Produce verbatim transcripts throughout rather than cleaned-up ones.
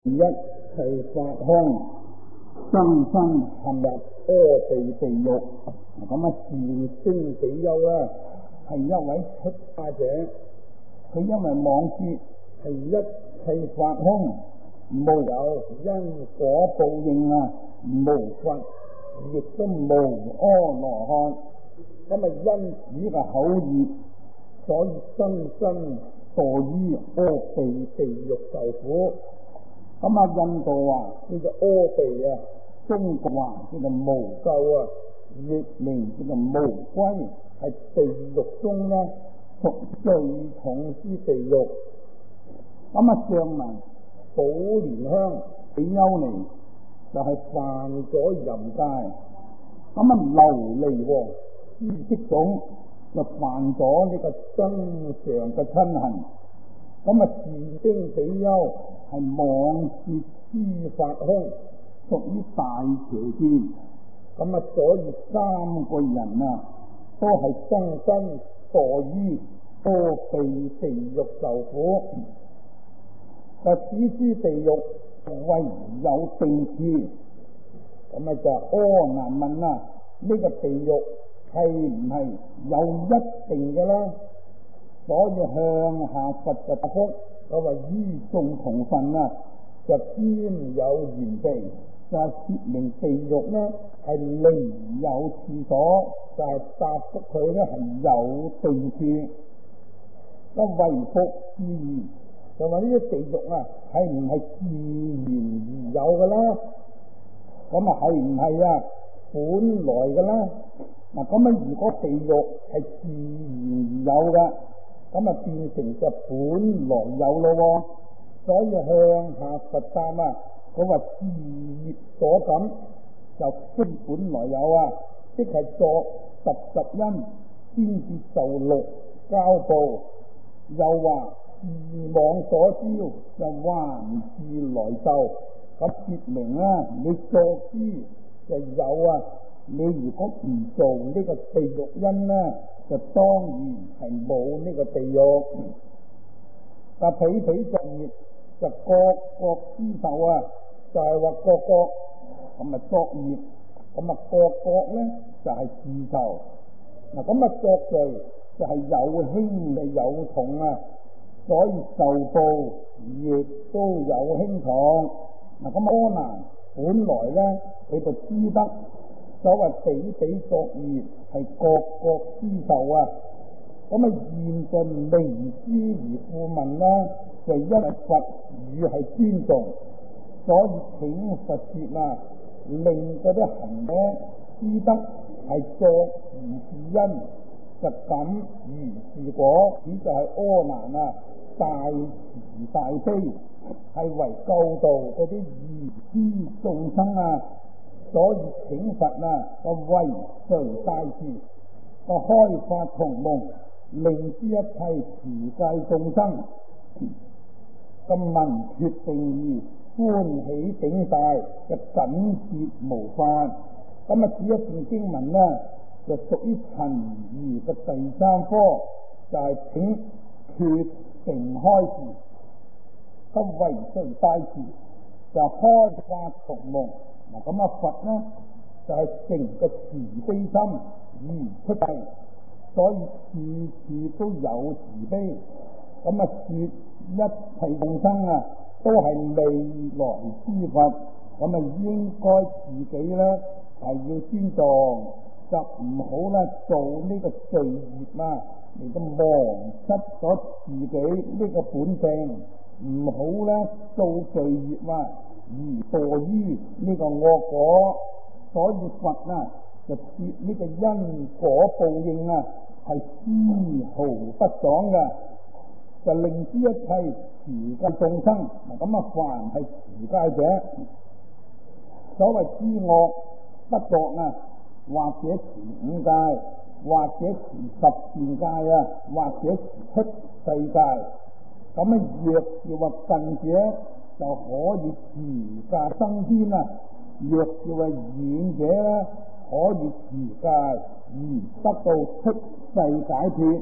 一切法空，生生陷入阿鼻地獄。咁啊，禪聖比丘啦，係一位出家者，佢因為妄說係一切法空，無有因果報應啊，無佛亦都無阿羅漢。咁啊，因此嘅口業，所以生生墮於阿鼻地獄受苦。咁啊，印度話叫做阿鼻啊，中國話叫做無垢啊，譯名叫做無歸，係地獄中呢屬最重之地獄。咁啊，上文寶蓮香比丘尼就係犯咗淫戒，咁啊琉璃王知識種就犯咗呢個增上嘅親行。咁啊，禪聖比丘係妄說諸法空，屬於大邪見。咁啊，所以三個人啊，都係生生墮於阿鼻地獄受苦。就此諸地獄唯有定處。咁啊，就阿難問啦，呢、這個地獄係唔係有一定嘅啦？所以向下佛就答覆，佢話於眾同分啊，就兼有緣備，就係說明地獄呢係另有處所，就係、是、答覆佢呢係有定處。咁唯復之疑，就話呢啲地獄啊係唔係自然而有嘅啦？咁啊係唔係啊本來嘅啦？嗱，咁啊如果地獄係自然而有嘅，咁啊變成就本來有咯，所以向下佛答啊，佢話自業所感就非本來有啊，即係作十十因先至受六交報，又話自妄所招就還自來受，咁說明啊你作之就有啊，你如果唔做呢個地獄因呢，就當然係冇呢個地獄。但彼彼作業就各各之受啊，就係、是、話各各咁啊作業，咁啊各各咧就係、是、自受。嗱咁啊作罪就係有輕嘅有重啊，所以受報亦都有輕重。嗱咁阿難本來咧佢就知得。所謂彼彼作業係各各之受啊，咁啊現在明知而故問啦，就因為佛語係尊重，所以請佛說啊，令嗰啲行者知得係作如是因，就感如是果，此就係阿難啊大慈大悲，係為救度嗰啲愚痴眾生啊。所以請佛啊，個為隨大慈，個開發同夢，令知一切持戒眾生，咁聞決定義，歡喜頂大，嘅緊接無法。咁啊，此一段經文呢，就屬於陳疑嘅第三科，就係、是、請決定開示，個為隨大慈，就開發同夢。嗱咁啊，佛呢就係、是、成個慈悲心而出世，所以處處都有慈悲。咁啊，說一切眾生啊都係未來之佛，咁啊應該自己咧係要尊重，就唔好咧做呢個罪業啊，嚟到忘失咗自己呢個本性，唔好咧做罪業啊。而墮於呢個惡果，所以佛啊就說呢個因果報應啊係絲毫不爽嘅，就令知一切持戒眾生。咁啊，凡係持戒者，所謂諸惡不作啊，或者持五戒，或者持十善戒啊，或者持出世戒。咁啊，若要話近者，就可以持戒生天啊！若要係遠者咧，可以持戒而得到出世解脫。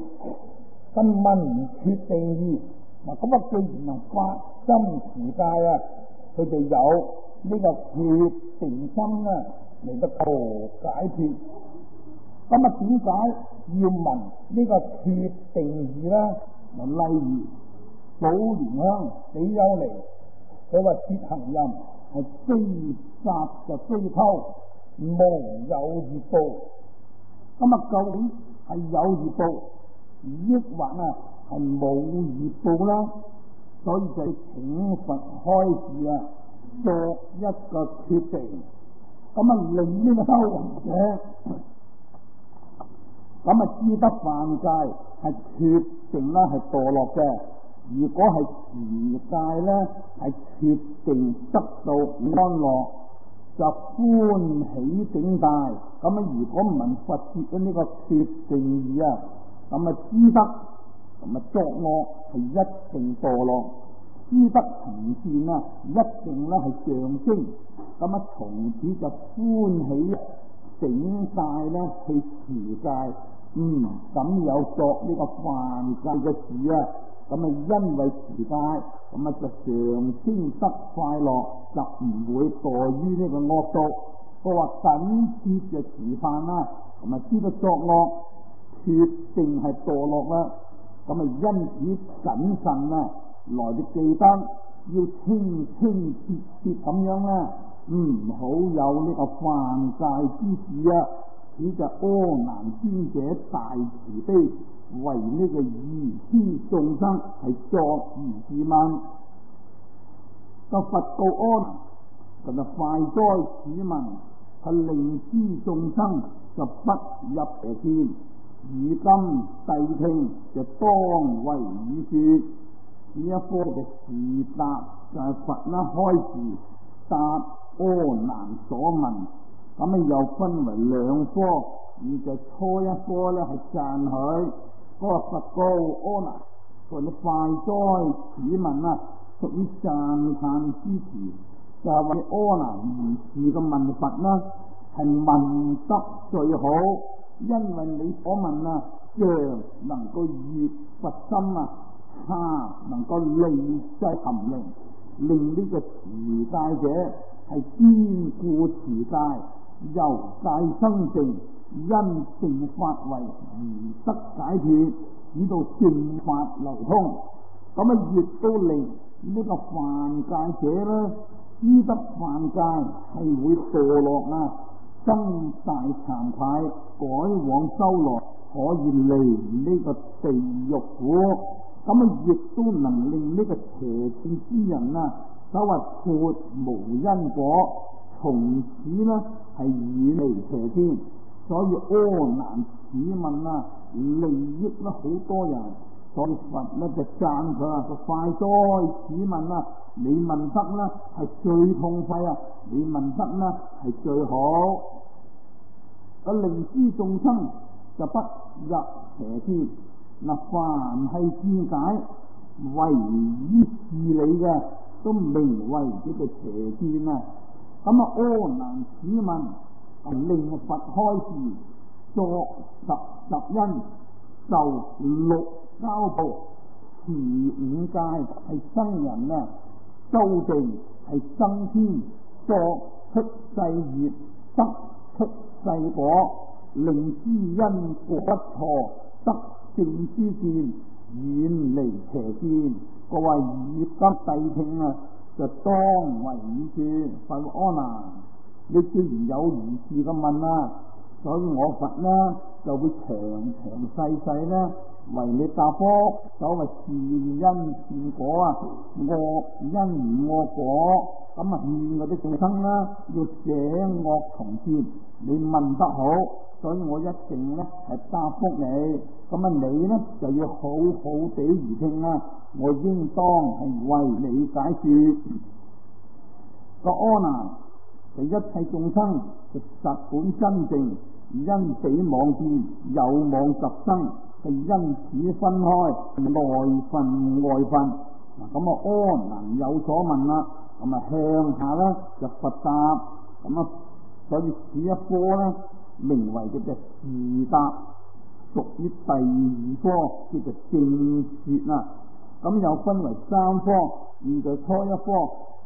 今聞決定義嗱，咁啊，既然能發心持戒啊， 佢哋有呢個決定心咧嚟得求解脫。咁啊，點解要問呢個決定字咧？嗱，例如寶蓮香比丘尼，佢話涉行人係非殺就非偷，無有業報。咁啊，究竟係有業報，抑或啊係冇業報啦？所以就請佛開示啊，作一個決定，咁啊令呢個修行者咁啊知得犯戒係決定啦，係墮落嘅。如果係持戒咧，係決定得到安樂，就歡喜頂戴。咁啊，如果唔問佛説嘅呢個決定義啊，咁啊知得咁啊作惡係一定墮落，知得行善啊一定咧係上升。咁啊從此就歡喜頂戴咧去持戒。嗯，咁有作呢個犯戒嘅事啊，咁啊因為持戒，咁啊就上升得快樂，就唔會墮於呢個惡道。佢話緊切嘅持犯啦，咁啊知道作惡決定係墮落啦，咁啊因此謹慎啊，來到記得要清清切切咁樣啦，唔好有呢個犯戒之事啊。此就阿難尊者大慈悲，為呢個愚痴眾生係作如是問。個佛告阿難，就係快哉此問，係令知眾生就不入邪見。如今諦聽就當為語說，此一科嘅示答就係佛啦開示答阿難所問。咁啊又分為兩科，而就初一科咧係讚許，嗰個佛告阿難，佢哋快哉此問啊，屬於讚歎之詞，就係為阿難如是嘅問佛啦，係問得最好，因為你所問啊，像能夠悅佛心啊，下能夠利濟含靈，令呢個持戒者係堅固持戒。由戒生淨，因正法為而得解脫，使到正法流通。咁啊，亦都令呢個犯戒者咧，知得犯戒係會墮落啊，生大慚愧，改往修羅，可以離呢個地獄苦。咁啊，亦都能令呢個邪見之人啊，所謂脫無因果。從此呢係遠離邪見，所以阿難此問啊，利益咗好多人，所以佛呢就讚佢啊，個快哉此問啊，你問得呢係最痛快啊，你問得呢係最好，個令知眾生就不入邪見。嗱，凡係見解為於事理嘅，都名為呢個邪見啊。咁啊，阿難此問令佛開示，作十十因，受六交報，持五戒係生人啊，修定係生天，作出世業，得出世果，令知因果不錯，得正知見，遠離邪見。各位以今諦聽啊，就當為語說。佛阿難，你既然有如是嘅問啊，所以我佛呢就會詳詳細細呢為你答覆。所謂善因善果啊，惡因唔惡果，咁啊勸嗰啲眾生啦，要捨惡從善。你問得好，所以我一定呢係答覆你。咁啊你呢就要好好地而聽啊，我應當係為你解說。個阿難，就一切眾生就實本真正，因彼妄見有妄十生，係因此分開內分外分。嗱，咁啊阿難有所問啦，咁啊向下咧就佛答，咁啊所以此一科咧名為嘅就示答，屬於第二科叫做正說啦。咁又分為三科，現在初一科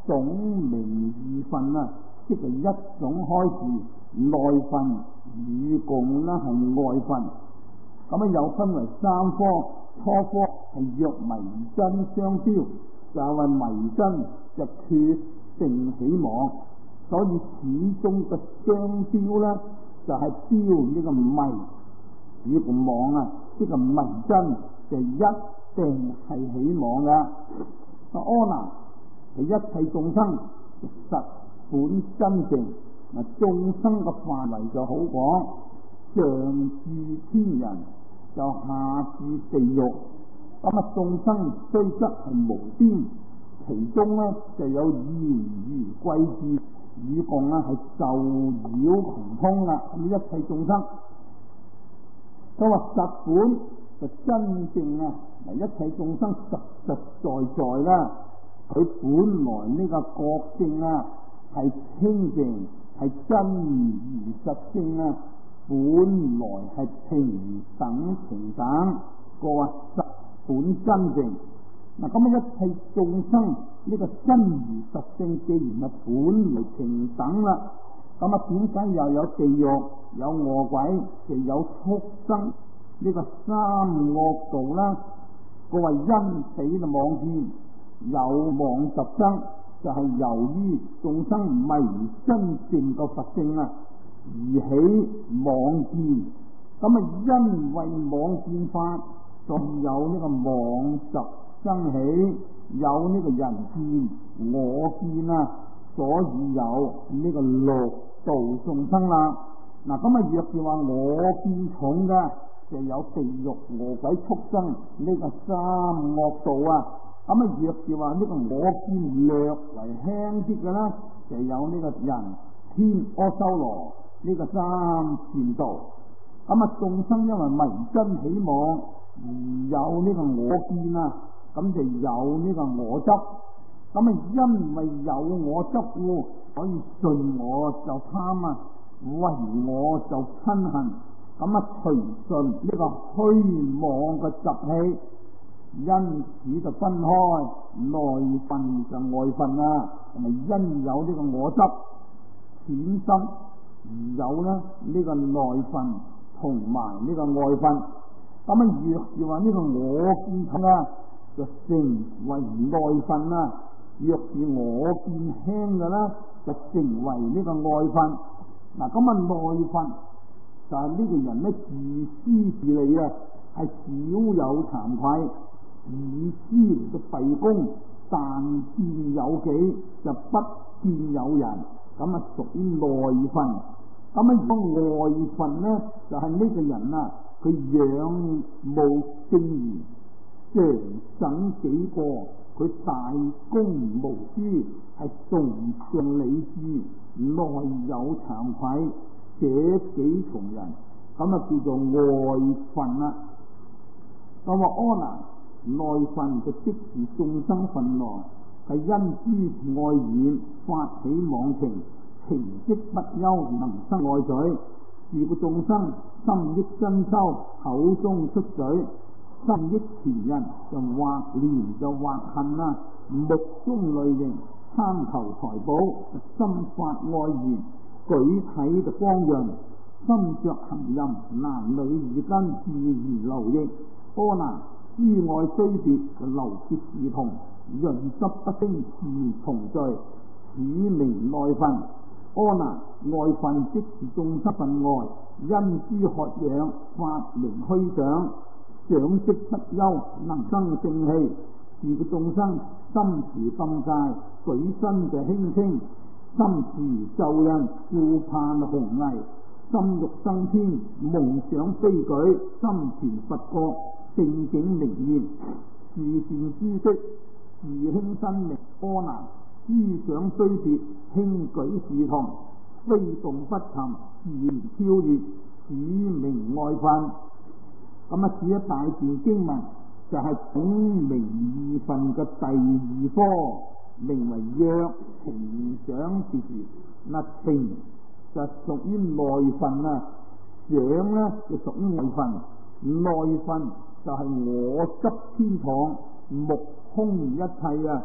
總名二分啊，即係一種開示內分，與共咧係外分。咁啊又分為三科，初科係若迷真相標，就係話迷真就決定起妄，所以始終嘅相標咧就係標呢個迷與個妄啊，即係迷真就一定係起妄噶。阿阿難係一切眾生實本真正，嗱眾生嘅範圍就好廣，上至天人就下至地獄，咁啊眾生雖則係無邊，其中咧就有賢愚貴智與共啊係受擾窮通啦，咁一切眾生。佢話實本就真正啊，嗱一切眾生實實在在啦，佢本來呢個覺性啊係清淨，係真如實性啊，本來係平等平等，個話實本真正。嗱咁啊一切眾生呢個真如實性既然係本來平等啦，咁啊點解又有地獄、有餓鬼、就有畜生呢個三惡道啦？個話因死就妄見，有妄十生，就係、是、由於眾生迷真正個佛性啊而起妄見，咁啊因為妄見法，所以有呢個妄十生起，有呢個人見、我見啊，所以有呢個六道眾生啦。嗱咁啊，若是話我見重嘅，就有地獄、餓鬼、畜生呢個三惡道啊。咁啊，若是話呢個我見略為輕啲嘅啦，就有呢個人天阿修羅呢個三善道。咁啊，眾生因為迷真起妄而有呢個我見啊，咁就有呢個我執。咁啊，因為有我執喎，所以順我就貪啊，為我就親恨。咁啊，隨順呢個虛妄嘅習氣，因此就分開內分就外分啊，同埋因有呢個我執淺心而有咧呢個內分同埋呢個外分。咁啊，若是話呢個我見重啊，就成為內分啦；若是我見輕嘅啦，就成為呢個外分。嗱，咁啊內分就係呢個人咧自私自利啊，係少有慚愧，以私嚟到弊公，但見有己就不見有人，咁啊屬於內分。咁啊個外分咧就係、是、呢個人啊，佢仰慕正義，常省己過，佢大公無私，係崇尚理智，內有慚愧，捨己從人，咁啊叫做外分啦。咁話阿難內分就即是眾生分內，係因知愛染發起妄情，情積不休，能生愛取。是個眾生心憶真修，口中出嘴；心憶前人，就或憐就或恨啊，目中淚盈，貪求財寶，心發愛言，舉體就光潤，心着行淫，男女二根自然流溢。阿難知愛雖別，就流血是同，潤濕不清是同罪，此名內分。阿難外分即是眾生分外，因知渴仰，發明虛想，想識不休，能生正氣。是個眾生心持禁戒，舉身就輕輕，心持咒印，顧盼紅藝，心欲生天，夢想飛舉，心存佛國，正境明現，自善知識，自輕身命。阿難思想雖別，輕舉是同，非動不沉，自然超越，此名外分。咁啊，此一大段經文就係總名二分嘅第二科，名為約情想事事。嗱，情就屬於內分啊，想咧就屬於外分。內分就係我執天堂，目空一切啊，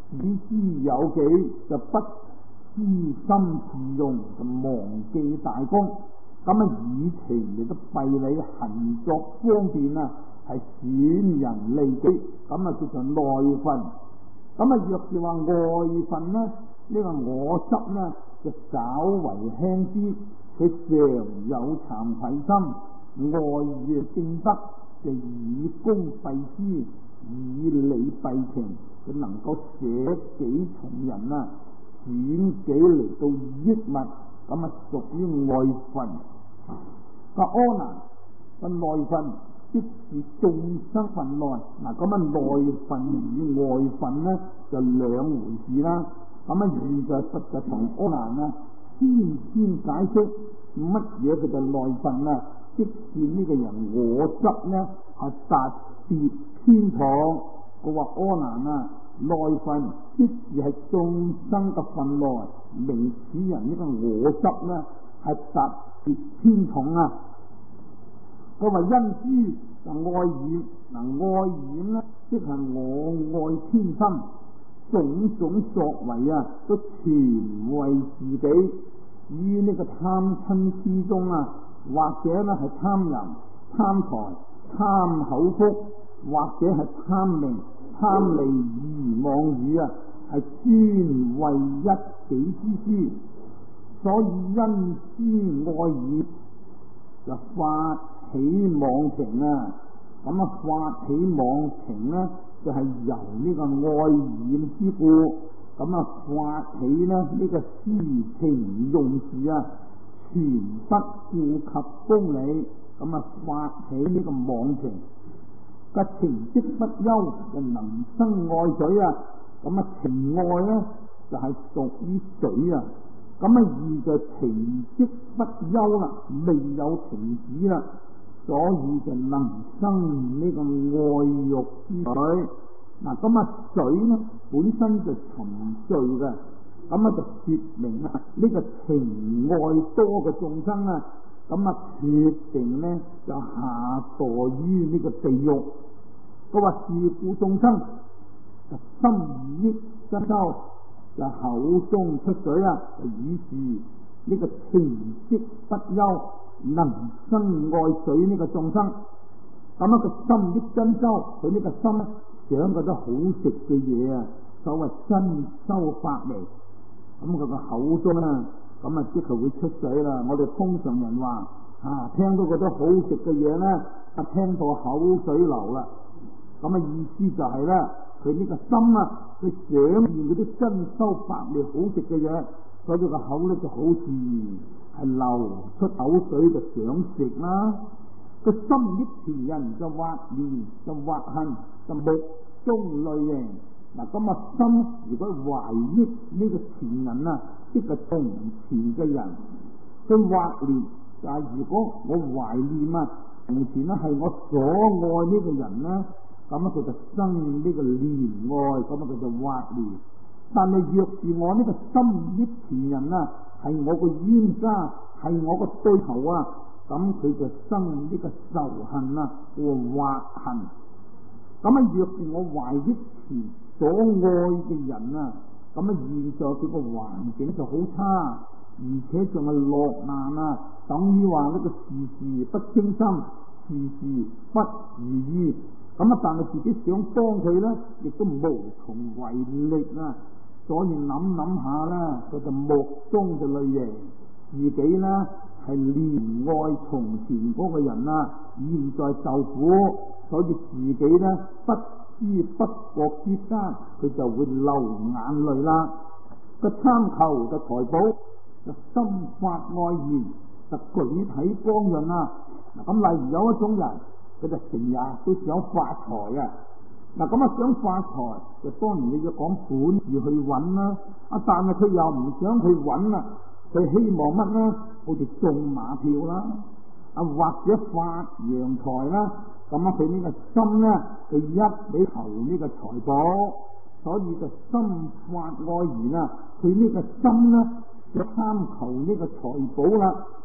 只知有己，就不知心自用，就忘記大功。咁啊，以其嚟到弊理行作方便啊，係損人利己，咁啊叫做內分。咁啊，若是話外分呢，呢、這個我執呢就稍為輕啲，佢常有慚愧心，外業正德就以功弊私，以理弊情，佢能夠捨己從人啊，損己嚟到益物，咁啊屬於外分。個阿難個內分即是眾生分內，嗱咁啊內分與外分呢就兩回事啦。咁啊現在佛就同阿難啊先先解釋乜嘢佢就內分啊，即是呢個人我執呢係特別偏頗。佢話阿難啊，內分即是係眾生嘅分內，明此人呢個我執呢係特別偏重啊。佢話因之就愛染，嗱愛染呢即係我愛偏心，種種作為啊都全為自己，於呢個貪嗔痴中啊，或者呢係貪淫、貪財、貪口福，或者係貪名、貪利而妄語啊，係專為一己之私，所以因之愛染就發起妄情啊。咁啊發起妄情呢就係、是、由呢個愛染之故，咁啊發起呢呢、這個私情用事啊，全不顧及公理，咁啊發起呢個妄情。個情即不休，就能生愛水啊。咁啊情愛呢就係、是、屬於水啊。咁啊而就情即不休啦，未有停止啦，所以就能生呢個愛欲之水。嗱咁啊水呢本身就沉醉嘅，咁啊就說明啊呢個情愛多嘅眾生啊，咁啊決定呢就下墮於呢個地獄。佢話是故眾生就心憶真修，就口中出水啊，就以是呢個情即不休，能生愛水呢個眾生。咁啊個心憶真修，佢呢個心想覺得好食嘅嘢啊，所謂真修法味。咁佢個口中啊，咁啊即係會出水啦。我哋通常人話啊，聽到覺得好食嘅嘢咧，啊聽到口水流啦。咁啊意思就係、是、咧，佢呢個心啊，佢想念嗰啲真修法味好食嘅嘢，所以個口咧就好自然係流出口水，就想食啦。個心憶前人就惑念，就惑恨，就目中淚盈。嗱咁啊心如果懷憶呢個前人啊，即係從前嘅人，佢惑念就係、是、如果我懷念啊從前咧係我所愛呢個人咧，咁啊佢就生呢個憐愛，咁啊佢就惑念。但係若是我呢個心憶前人啊係我個冤家，係我個對頭啊，咁佢就生呢個仇恨啊，和惑恨。咁啊若是我懷憶前所愛嘅人啊，咁啊現在佢個環境就好差，而且仲係落難啊，等於話呢個事事不稱心，事事不如意。咁啊但係自己想幫佢咧，亦都無從為力啊。所以諗諗下啦，佢就目中就淚盈，自己咧係憐愛從前嗰個人啊，現在受苦，所以自己咧不知不覺之間，佢就會流眼淚啦。個參求就財寶，就心發愛言，就具體光潤啊。嗱咁例如有一種人，佢就成日都想發財啊。嗱咁啊想發財，就當然你要講本事去揾啦。啊但係佢又唔想去揾啦，佢希望乜咧？好似中馬票啦，啊或者發洋財啦。咁啊佢呢個心咧，佢一俾求呢個財寶，所以就心發愛言啊。佢呢個心咧就貪求呢個財寶啦。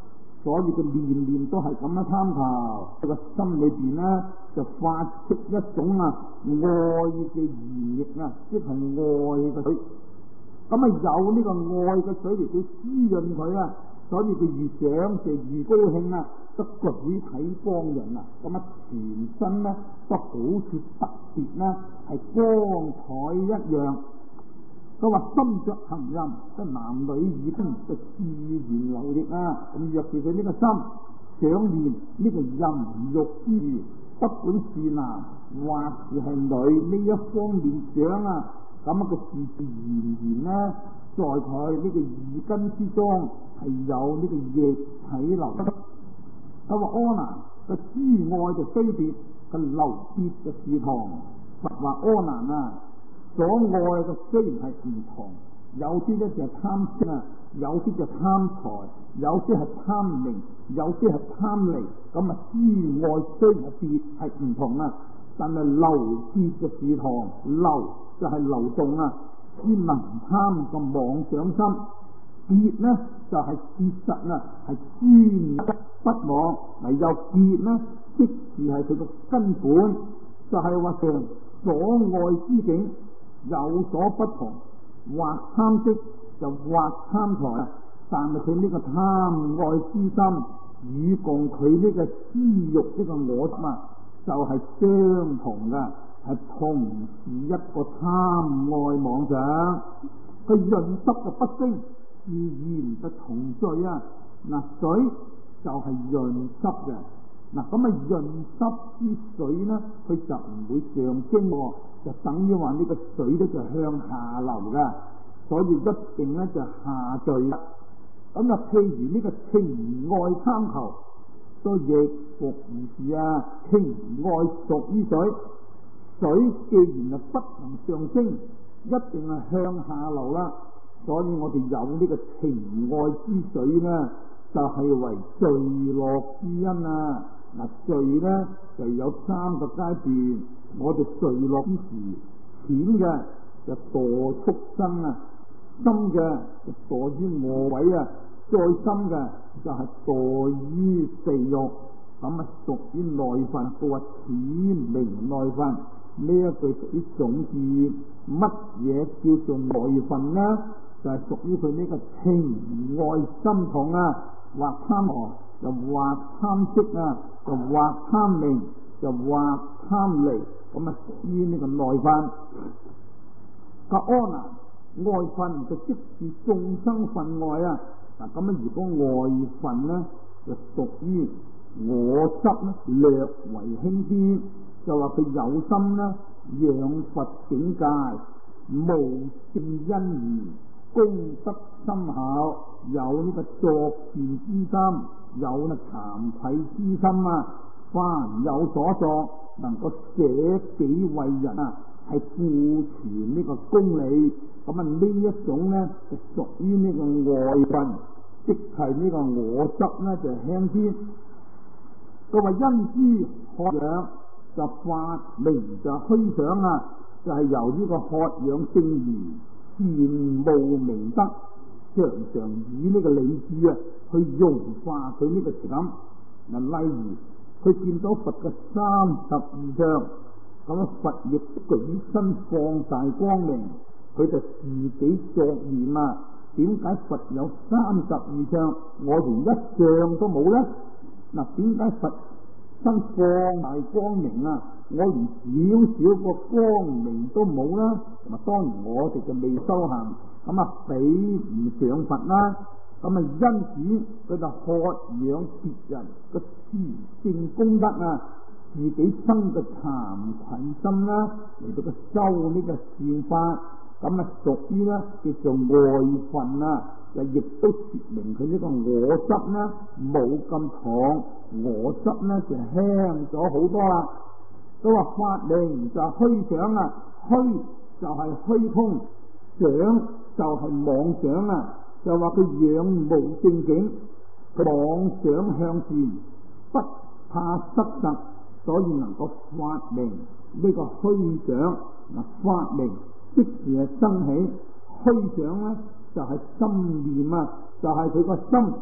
所以佢年年都係咁樣貪求，佢個心裏邊咧就發出一種啊愛嘅energi液啊，即係愛嘅水。咁啊有呢個愛嘅水嚟到滋潤佢啊，所以佢越想就越高興啊，得舉體光潤啊，咁啊全身咧都好似特別啦，係光彩一樣。佢話心着行淫，即係男女已經就自然流溢啊！咁若是佢呢個心想念呢個淫欲之餘，不管是男或是係女呢一方面想啊，咁啊個自自然然咧，在佢呢個耳根之中係有呢個液體流出。佢話阿難嘅知愛就非別，佢流別嘅是同。佛話阿難啊！所愛嘅雖然係唔同，有啲咧就係貪色啊，有啲就貪財，有啲係貪名，有啲係貪利。咁啊，知愛雖然別係唔同啊，但係流別嘅是同，流就係流動啊，知能貪個妄想心，別呢就係、是、事實啊，係專不妄。嗱，有別呢，即是係佢個根本，就係話上所愛之境。有所不同，或貪色就或貪財，但係佢呢個貪愛之心與共佢呢個私欲呢個我心啊，就係、是、相同嘅，係同是一個貪愛妄想。佢潤濕嘅不升，自然嘅同罪啊！嗱，水就係潤濕嘅，嗱咁啊潤濕之水咧，佢就唔會上升喎。就等於話呢個水咧就向下流噶，所以一定咧就下墜啦。咁啊，譬如呢個情愛貪求，都亦復如是啊。情愛屬於水，水既然係不能上升，一定係向下流啦。所以我哋有呢個情愛之水咧，就係、是、為墜落之因啊。嗱，墜咧就有三個階段。我哋墜落之時，淺嘅就墮畜生啊，深嘅就墮於餓鬼啊，再深嘅就係墮於地獄。咁啊屬於內分，佢話此名內分。呢一句屬於總結，乜嘢叫做內分呢？就係、是、屬於佢呢個情愛心痛啊，或貪餓，又或貪色啊，又或貪名，又或貪利。咁啊，屬於呢個內分。個阿難外分就即是眾生分外啊。嗱，咁啊，如果外分咧，就屬於我執咧略為輕啲，就話佢有心咧養佛境界，無正因緣，功德深厚，有呢個作善之心，有呢慚愧之心啊，凡有所作。能夠捨己為人啊，係顧全呢個公理，咁啊呢一種咧就屬於呢個外分，即係呢個我執咧就輕啲。佢話因之渴養就發明就虛想啊，就係、是、由呢個渴養正義、羨慕明德，常常以呢個理智啊去融化佢呢個情感。嗱，例如。佢見到佛嘅三十二相，咁啊佛亦舉身放大光明，佢就自己作驗啊，點解佛有三十二相，我連一相都冇咧？嗱，點解佛身放大光明啊，我連少少個光明都冇啦？咁啊，當然我哋就未修行，咁啊比唔上佛啦。咁啊，因此佢就渴養別人嘅慈善功德啊，自己生嘅慚愧心啦，嚟到個修呢個善法，咁啊屬於咧叫做外分啊，就亦都說明佢呢個我執咧冇咁重，我執咧就輕咗好多啦。都話法名就係虛想啊，虛就係虛空，想就係妄想啊。就話佢仰無正境，佢妄想向善，不怕失實，所以能夠發明呢個虛想。嗱，發明即時係生起，虛想咧就係、是、心念啊，就係佢個心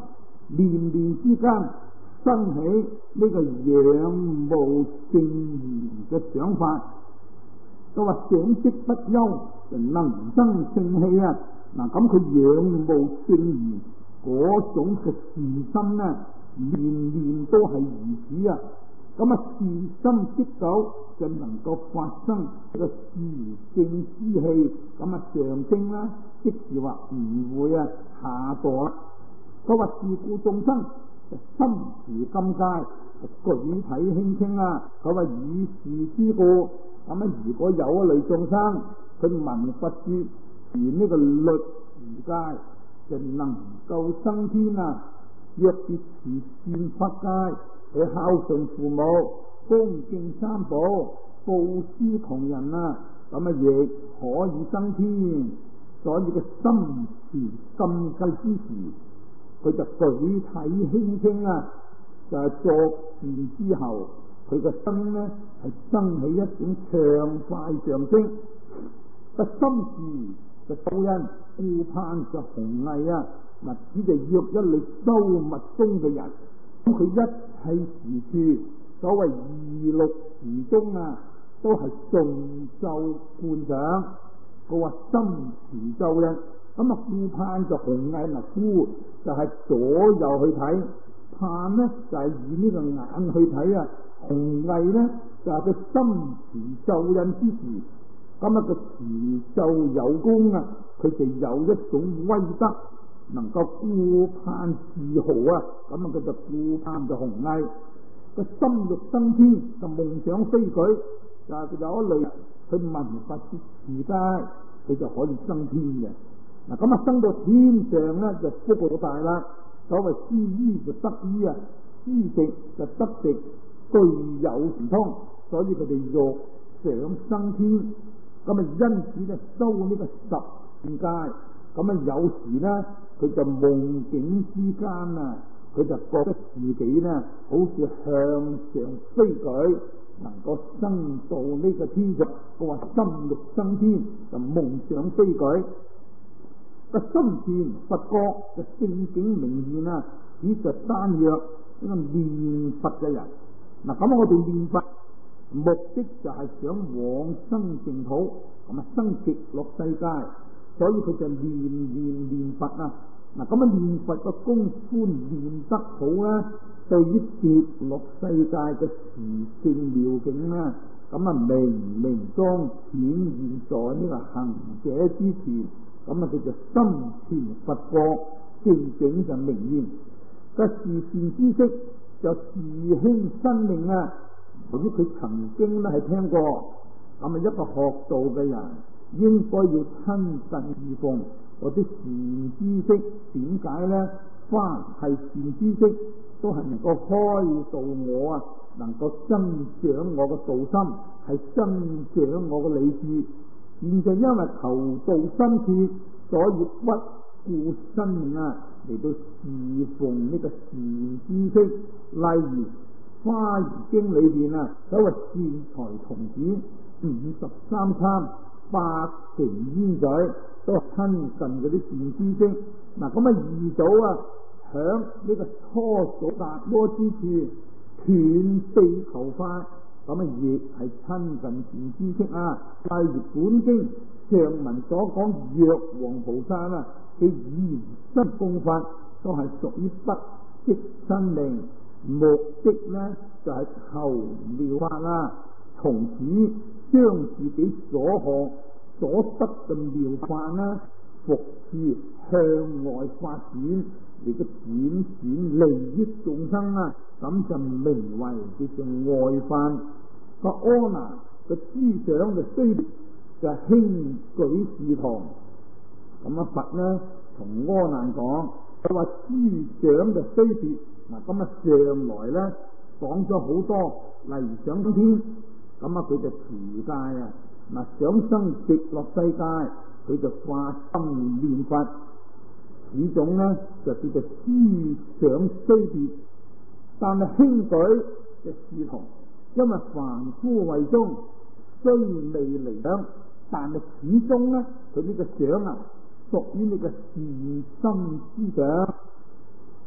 念念之間生起呢個仰慕聖賢嘅想法，都話想識不休，就能生聖氣啊！嗱，咁佢仰慕聖賢嗰種嘅善心咧，年年都係如此啊！咁啊，善心積久就能夠發生呢個自正之氣，咁啊上升啦，即是話唔會啊下墮啦。佢話自故眾生就心持金階，就舉體輕輕啦。佢話以是之故，咁啊如果有一類眾生，佢聞佛說而呢個律儀階，就能夠生天啊！若是持善法界，佢孝順父母、恭敬三寶、布施窮人啊，咁啊亦可以生天。所以嘅心持禁戒之時，佢就舉體輕輕啊，就係、是、作善之後，佢個身呢係生起一種暢快上升。個心智就報恩，顧盼就弘毅啊！嗱，只就約一類修密宗嘅人，咁佢一切時處，所謂二六時中啊，都係誦咒觀想。佢話心持咒咧，咁啊顧盼就弘毅，嗱顧就係左右去睇，盼咧就係、是、以呢個眼去睇啊，弘毅咧就係、是、佢心持咒印之時，咁啊個持咒有功啊，佢就有一種威德，能夠顧盼自豪啊，咁啊佢就顧盼就弘毅，個心欲升天就夢想飛舉，就係、是、佢有一類佢聞佛說持戒，佢就可以升天嘅。嗱咁啊升到天上咧就福報大啦。所謂施醫就得醫啊，施食就得食，具有神通，所以佢哋欲想升天。咁啊因此咧修呢個十善戒，咁啊有時咧佢就夢境之間啊，佢就覺得自己咧好似向上飛舉，能夠升到呢個天上。佢話心欲升天就夢想飛舉，個心善佛覺就正境明現啊！只就單約呢個念佛嘅人。嗱咁我哋念佛目的就係想往生淨土，咁啊生極樂世界，所以佢就念念念佛啊！嗱咁啊念佛個功夫練得好咧，對於極樂世界嘅時聖妙境咧，咁啊明明當顯現在呢個行者之前，咁啊佢就心存佛覺，正境就明現。個視善知識就自興生命啊！由於佢曾經咧係聽過，咁啊一個學道嘅人應該要親近侍奉嗰啲善知識。點解咧？凡係善知識都係能夠開導我啊，能夠增長我嘅道心，係增長我嘅理智。現在因為求道心切，所以不顧生命啊，嚟到侍奉呢個善知識。例如《花兒經》裏邊啊，所謂善財童子五十三參百城煙嘴，都親近嗰啲善知識。嗱咁啊二祖啊，響呢個初祖達摩之處斷臂求法，咁啊亦係親近善知識啊。例如本經上文所講藥王菩薩啊，佢以身供法都係屬於不惜生命，目的呢就係、是、求妙法啦，從此將自己所學所得嘅妙法啦，復次向外發展，嚟個展展利益眾生啊，咁就名為叫做外法。個阿難嘅思想就衰劣，就輕舉事堂。咁啊佛呢同阿難講，佢話思想就衰劣。嗱咁啊上來咧講咗好多，例如想天，咁啊佢就持戒啊。嗱想生極樂世界，佢就發心念佛。此種咧就叫做思想衰劣，但係輕舉嘅事同，因為凡夫為中雖未離想，但係始終咧佢呢個想啊屬於呢個善心思想。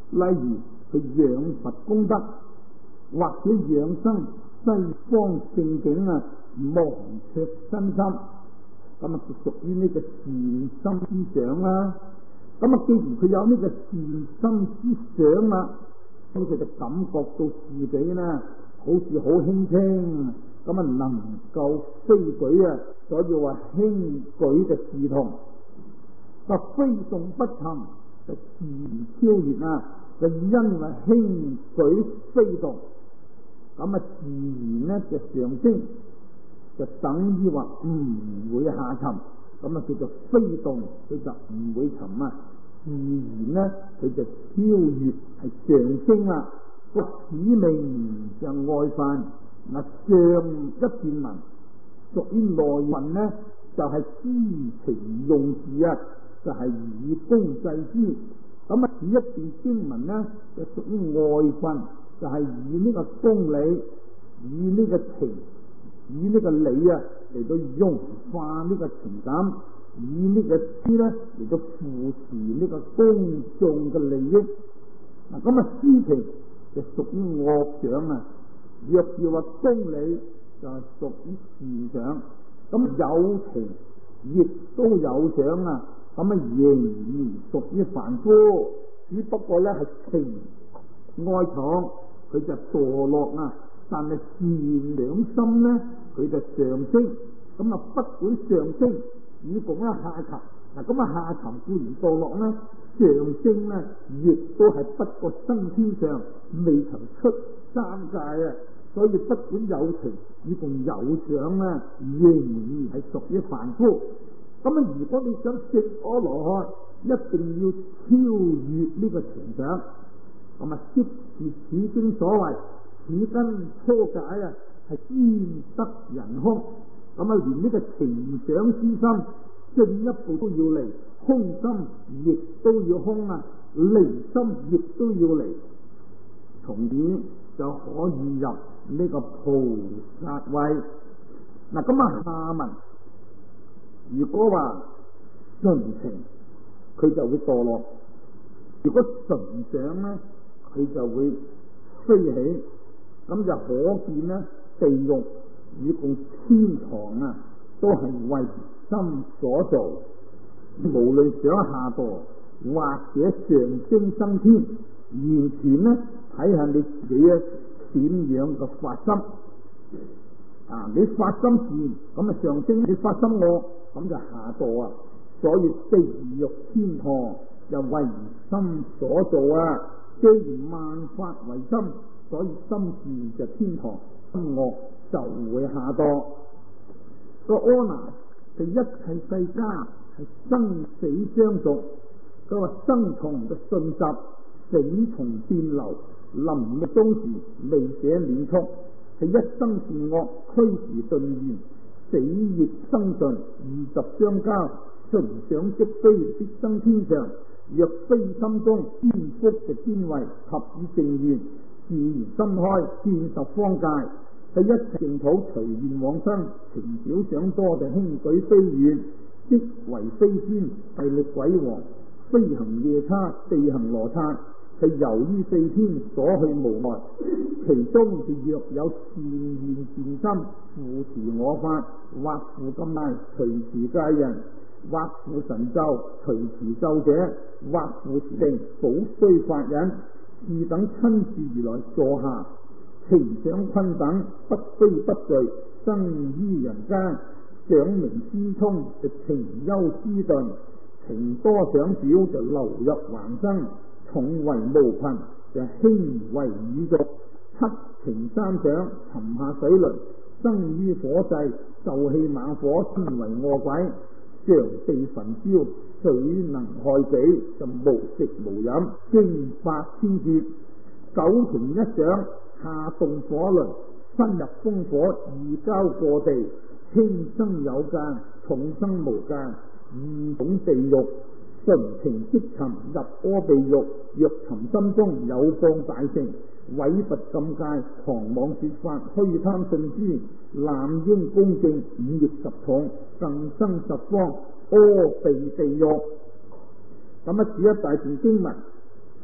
例如去養佛功德，或者養生西方聖境啊，忘卻身心，咁啊就屬於呢個善心思想啦。咁啊，既然佢有呢個善心思想啦，咁佢就感覺到自己呢好似好輕輕，咁啊能夠飛舉啊，所以話輕舉嘅視同，就飛動不沉，就自然超越啊，就因為輕舉飛動，咁啊自然呢就上升，就等於話唔會下沉，咁啊叫做飛動，佢就唔會沉啊，自然呢佢就超越係上升啦。個使命就外範，嗱上一段文屬於內文呢，就係、是、知情用事啊，就係、是、以功制之。咁啊，此一段經文呢，就屬於外範，就係、是、以呢個公理，以呢個情，以呢個理啊嚟到融化呢個情感，以呢個知呢嚟到扶持呢個公眾嘅利益。嗱，咁啊，私情就屬於惡想啊。若要話公理就係屬於善想，咁有情亦都有想啊，咁啊仍然屬於凡夫，只不過咧係情愛藏，佢就墮落啊。但係善良心咧，佢就上升，咁啊不管上升與共咧下沉，嗱咁啊下沉固然墮落咧，上升咧亦都係不過生天上未曾出三界啊。所以不管有情與共有想咧，仍然係屬於凡夫。咁啊，如果你想證阿羅漢，一定要超越呢個情想。咁啊，即是此經所謂此根初解啊，係先得人空。咁啊，連呢個情想之心進一步都要離，空心亦都要空啊，離心亦都要離，從而就可以入呢個菩薩位。嗱，咁啊下文如果話純情，佢就會墮落；如果純想咧，佢就會飛起。咁就可見咧，地獄與共天堂啊，都係為心所造。無論想下墮或者上升生天，完全咧睇下你自己啊點樣嘅發心啊！你發心善，咁啊上升；你發心惡，咁就下墮啊！所以地獄天堂就為心所造啊！既然萬法為心，所以心善就天堂，心惡就會下墮。個阿難就一切世間係生死相續，佢話生從嘅順習，死從變流。臨命終時未捨亂速，係一生善惡俱時頓現，死亦生順，二十相交，純想即飛必生天上。若非心中天福嘅天位及以正願，自然心開見十方界，喺一切淨土隨願往生，情少想多就輕舉飛遠，即為飛仙勢力鬼王，飛行夜叉地行羅剎。係由於四天所去無礙，其中就若有善願善心扶持我法，或負禁戒隨持戒人，或負神咒隨持咒者，或負持定保須法忍，是等親自而來坐下，情想坤等不非不罪，生於人間，想明思聰就情憂思頓，情多想少就流入橫生。重為無貧就輕為宇宙，七情三想沉下水輪，生於火勢，受氣猛火身為餓鬼，常被焚燒，水能害己，就無食無飲，經百千劫，九情一想下動火輪，身入風火，二交過地，輕生有間，重生無間，二種地獄。純情即沉入阿地獄，若沉心中有放大乘，毀佛禁戒，狂妄說法，虛貪信施，濫應恭敬，五逆十重，更生十方阿鼻地獄。咁啊，此一大段經文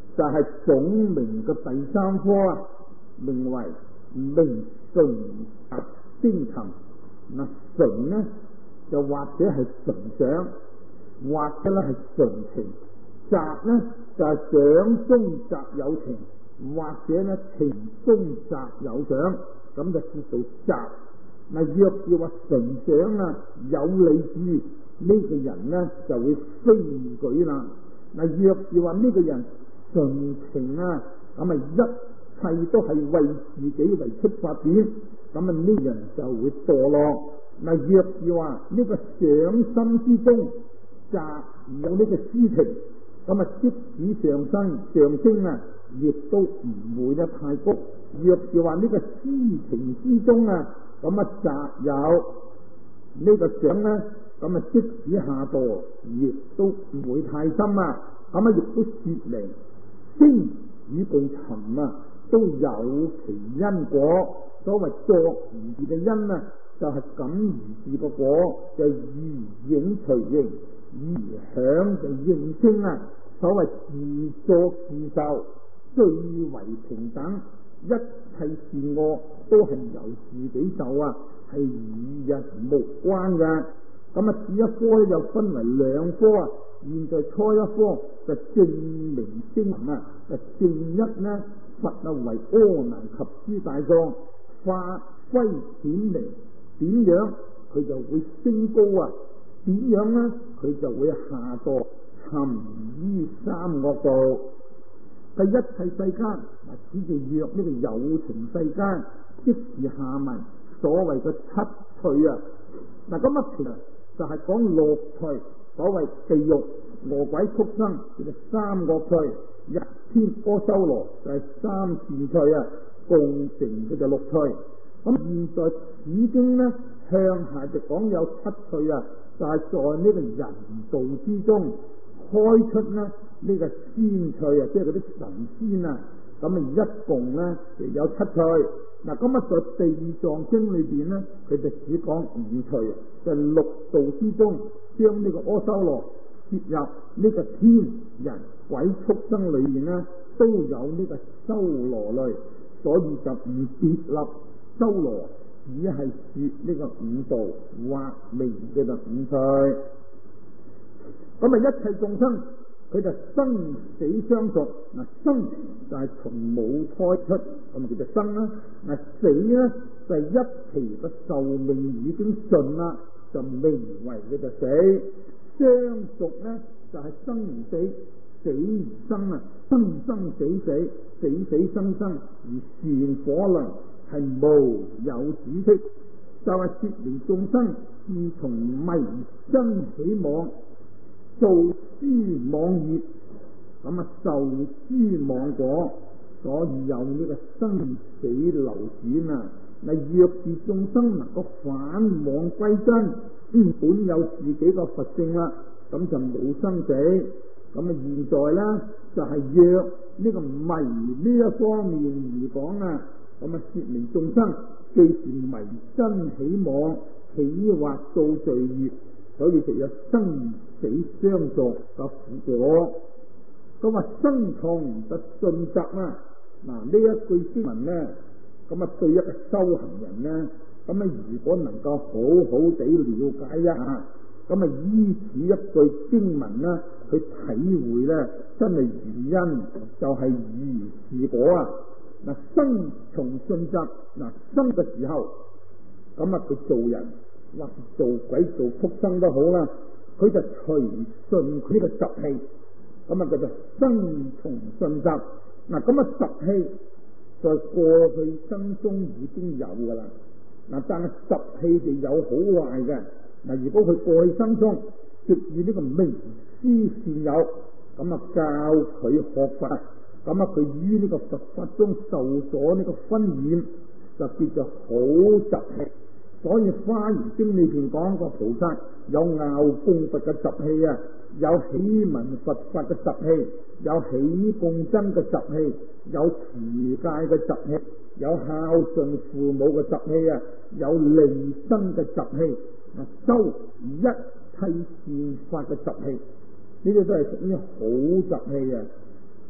就係總名嘅第三科啊，名為明純習精勤。嗱，純呢就或者係純想，或者咧係純情；習呢就係、是、想中習有情，或者咧情中習有想，咁就叫做習。嗱，若要話純想啊，有理智呢、這個人呢就會飛舉啦。嗱，若要話呢個人純情啊，咁啊一切都係為自己為出發點，咁啊呢人就會墮落。嗱，若要話呢個想心之中習有呢個私情，咁啊即使上升上升啊，亦都唔會得太高。若要話呢個私情之中啊，咁啊習有呢個想呢，咁啊即使下墮，亦都唔會太深啊。咁啊亦都說明升與共沉啊，都有其因果。所謂作如是嘅因啊，就係感如是個果，就如影隨形，如響就應聲啊。所謂自作自受，最為平等，一切善惡都係由自己受啊，係與人無關嘅。咁啊，此一科咧又分為兩科啊。現在初一科就正明精勤啊，就正一呢佛啊為阿難及諸大眾發揮顯明，點樣佢就會升高啊？點樣呢佢就會下墮沉於三惡道。第一切世間嗱，只叫若呢個有情世間，即是下文所謂嘅七趣啊。嗱，咁啊其實就係講六趣。所謂地獄、餓鬼、畜生，叫做三惡趣；人天阿修羅就係三善趣啊，共成叫做六趣。咁現在此經呢向下就講有七趣啊，就係、是、在呢個人道之中開出呢呢、這個仙趣啊，即係嗰啲神仙啊。咁啊一共呢就有七趣。嗱，咁啊在地藏經裏邊呢，佢就只講五趣，就係、是、六道之中。將呢個阿修羅接入呢個天人鬼畜生裏面呢，都有呢個修羅類，所以就唔別立修羅，只係說呢個五道或名嘅就五趣。咁啊，一切眾生佢就生死相續。嗱，生就係從母胎出，咁叫做生啦。嗱，死呢就係一期嘅壽命已經盡啦，就名為佢就死。相續呢就係、是、生而死，死而生啊，生生死死，死死生生，而善火輪係無有止息。就係、是、說明眾生自從迷真起妄，做諸妄業，咁啊受諸妄果，所以有呢個生死流轉啊。嗱，若是眾生能夠反妄歸真，嗯，本有自己個佛性啦，咁就冇生死。咁啊，現在呢，就係、是、若呢個迷呢一方面而講啊，咁啊說明眾生既是迷真起妄，起惑造罪業，所以就有生死相續嘅苦果。咁啊，生同得信則啊，嗱呢一句經文呢，咁啊對一個修行人呢，咁啊如果能夠好好地了解一下，咁啊依此一句經文呢，去體會呢，真係原因就係如是果啊！嗱，生從信則，嗱生嘅時候，咁啊佢做人或者做鬼做畜生都好啦，佢就隨順佢呢個習氣，咁啊叫做生從信則。嗱咁啊習氣在過去生中已經有噶啦，嗱但係習氣就有好壞嘅。嗱，如果佢過去生中藉住呢個明師善友，咁啊教佢學法，咁啊佢於呢個佛法中受咗呢個熏染，就叫做好習氣。所以《華嚴經》裏邊講個菩薩有拗供佛嘅習氣啊，有喜聞佛法嘅習氣，有喜供真嘅習氣，有持戒嘅習氣，有孝順父母嘅習氣啊，有離生嘅習氣，啊修一切善法嘅習氣，呢啲都係屬於好習氣啊。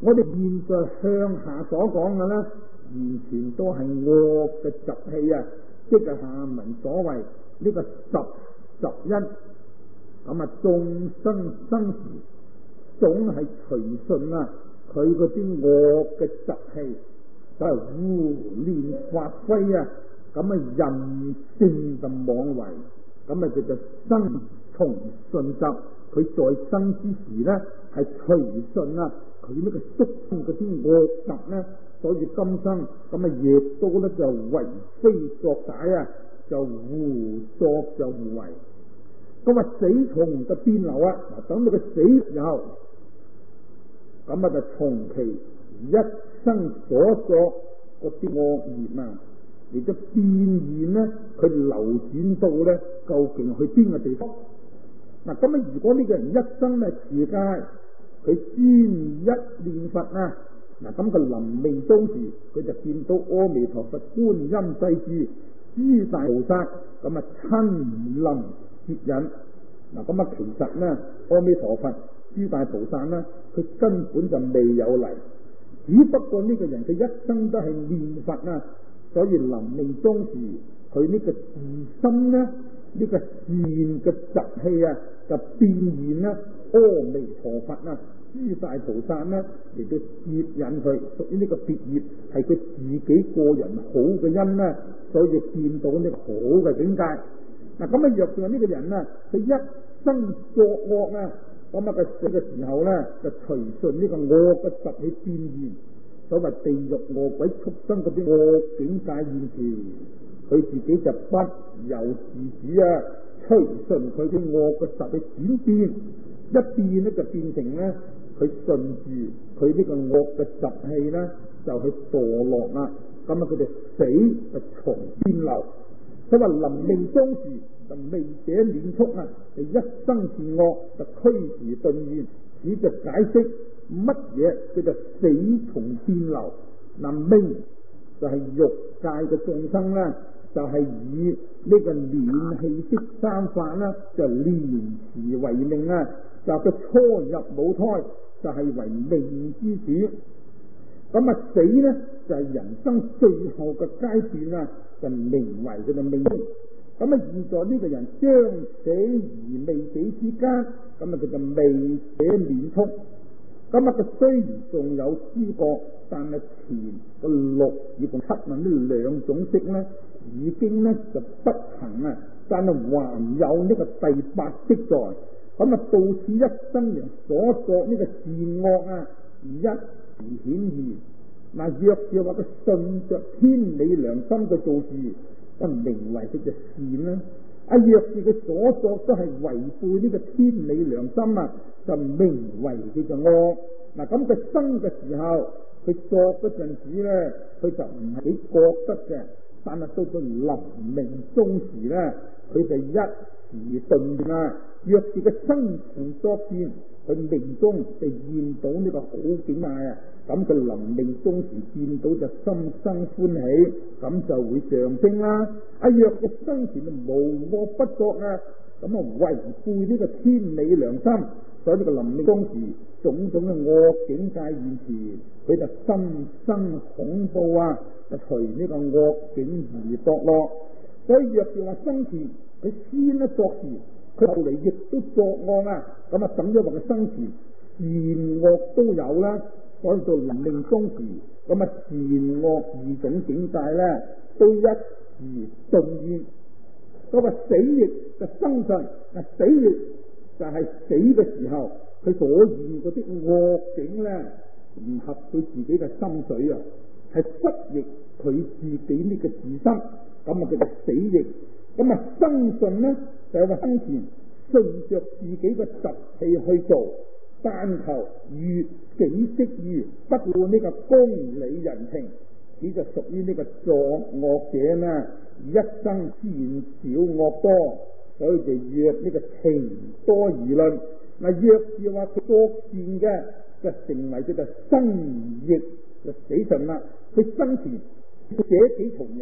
我哋現在向下所講嘅咧，完全都係惡嘅習氣啊！即係下文所謂呢個十十一，咁啊眾生生時總係隨順啊佢嗰啲惡嘅習氣，就係胡亂發揮啊！咁啊任性咁妄為，咁啊叫做生從順習。佢在生之時咧係隨順啊佢呢個宿生嗰啲惡習咧，所以今生咁啊亦都咧就為非作歹啊，就胡作就胡為。咁啊死從就變流啊！嗱，等到佢死之後，咁啊就從其一生所作嗰啲惡業啊，亦都變現咧，佢流轉到咧究竟去邊個地方？嗱，咁啊如果呢個人一生咧持戒，佢專一念佛啊，嗱咁佢臨命終時，佢就見到阿彌陀佛、觀音世智、諸大菩薩，咁啊親臨接引。嗱咁啊其實咧，阿彌陀佛、諸大菩薩咧，佢根本就未有嚟，只不過呢個人佢一生都係念佛啊，所以臨命終時，佢呢個自心咧，呢、呢個善嘅習氣啊，就變現啦。阿彌陀佛啊，諸大菩薩呢嚟到接引佢，屬於呢個別業，係佢自己個人好嘅因啦，所以見到呢個好嘅境界。嗱咁啊，若係呢個人啊，佢一生作惡啊，咁啊佢死嘅時候咧，就隨順呢個惡嘅習氣變現，所謂地獄惡鬼畜生嗰啲惡境界現前，佢自己就不由自主啊，隨順佢啲惡嘅習氣轉變。一變咧就變成咧，佢順住佢呢個惡嘅習氣咧，就去墮落啦。咁啊，佢哋死就從變流。佢話臨命終時就未者免速啊，就一生善惡就驅時頓現。此就解釋乜嘢叫做死從變流。嗱，命就係欲界嘅眾生啦，就係、是、以呢個暖氣息三法啦，就連時為命啊。就佢初入母胎就係、是、為命之始，咁啊死呢就係、是、人生最後嘅階段啊，就名為佢嘅命終。咁啊現在呢個人將死而未死之間，咁啊佢就未死免速。咁啊佢雖然仲有知覺，但係前個六以同七問呢兩種識呢，已經呢就不行啊，但係還有呢個第八識在。咁啊，到此一生人所作呢個善惡啊，而一時顯現。嗱，若是話佢順着天理良心嘅做事，就名為佢嘅善啦。啊，若是佢所作都係違背呢個天理良心啊，就名為佢嘅惡。嗱，咁佢生嘅時候，佢作嗰陣時咧，佢就唔係幾覺得嘅，但係到到臨命終時咧，佢就一時頓變啦。若是嘅生前作變，佢命中就見到呢個好境界啊，咁佢臨命終時見到就心生歡喜，咁就會上升啦。啊，若個生前無惡不作啊，咁啊違背呢個天理良心，所以呢個臨命終時種種嘅惡境界現前，佢就心生恐怖啊，就隨呢個惡境而墮落。所以若是話生前佢先一作事，佢後嚟亦都作惡啊，咁啊等於話佢生前善惡都有啦，所以到臨命終時，咁啊善惡二種境界咧都一時頓現。嗰個死亦就生上，啊死亦就係死嘅時候，佢所現嗰啲惡境咧唔合佢自己嘅心水啊，係失逆佢自己呢個自心，咁啊叫做死逆。咁啊生順咧就係話生前順着自己嘅習氣去做，但求悅己適意，不顧呢個公理人情，只就屬於呢個作惡者呢，一生善少惡多，所以就約呢個情多而論。嗱，若是話佢作善嘅，就成為佢就生逆就死順啦。佢生前捨己從人，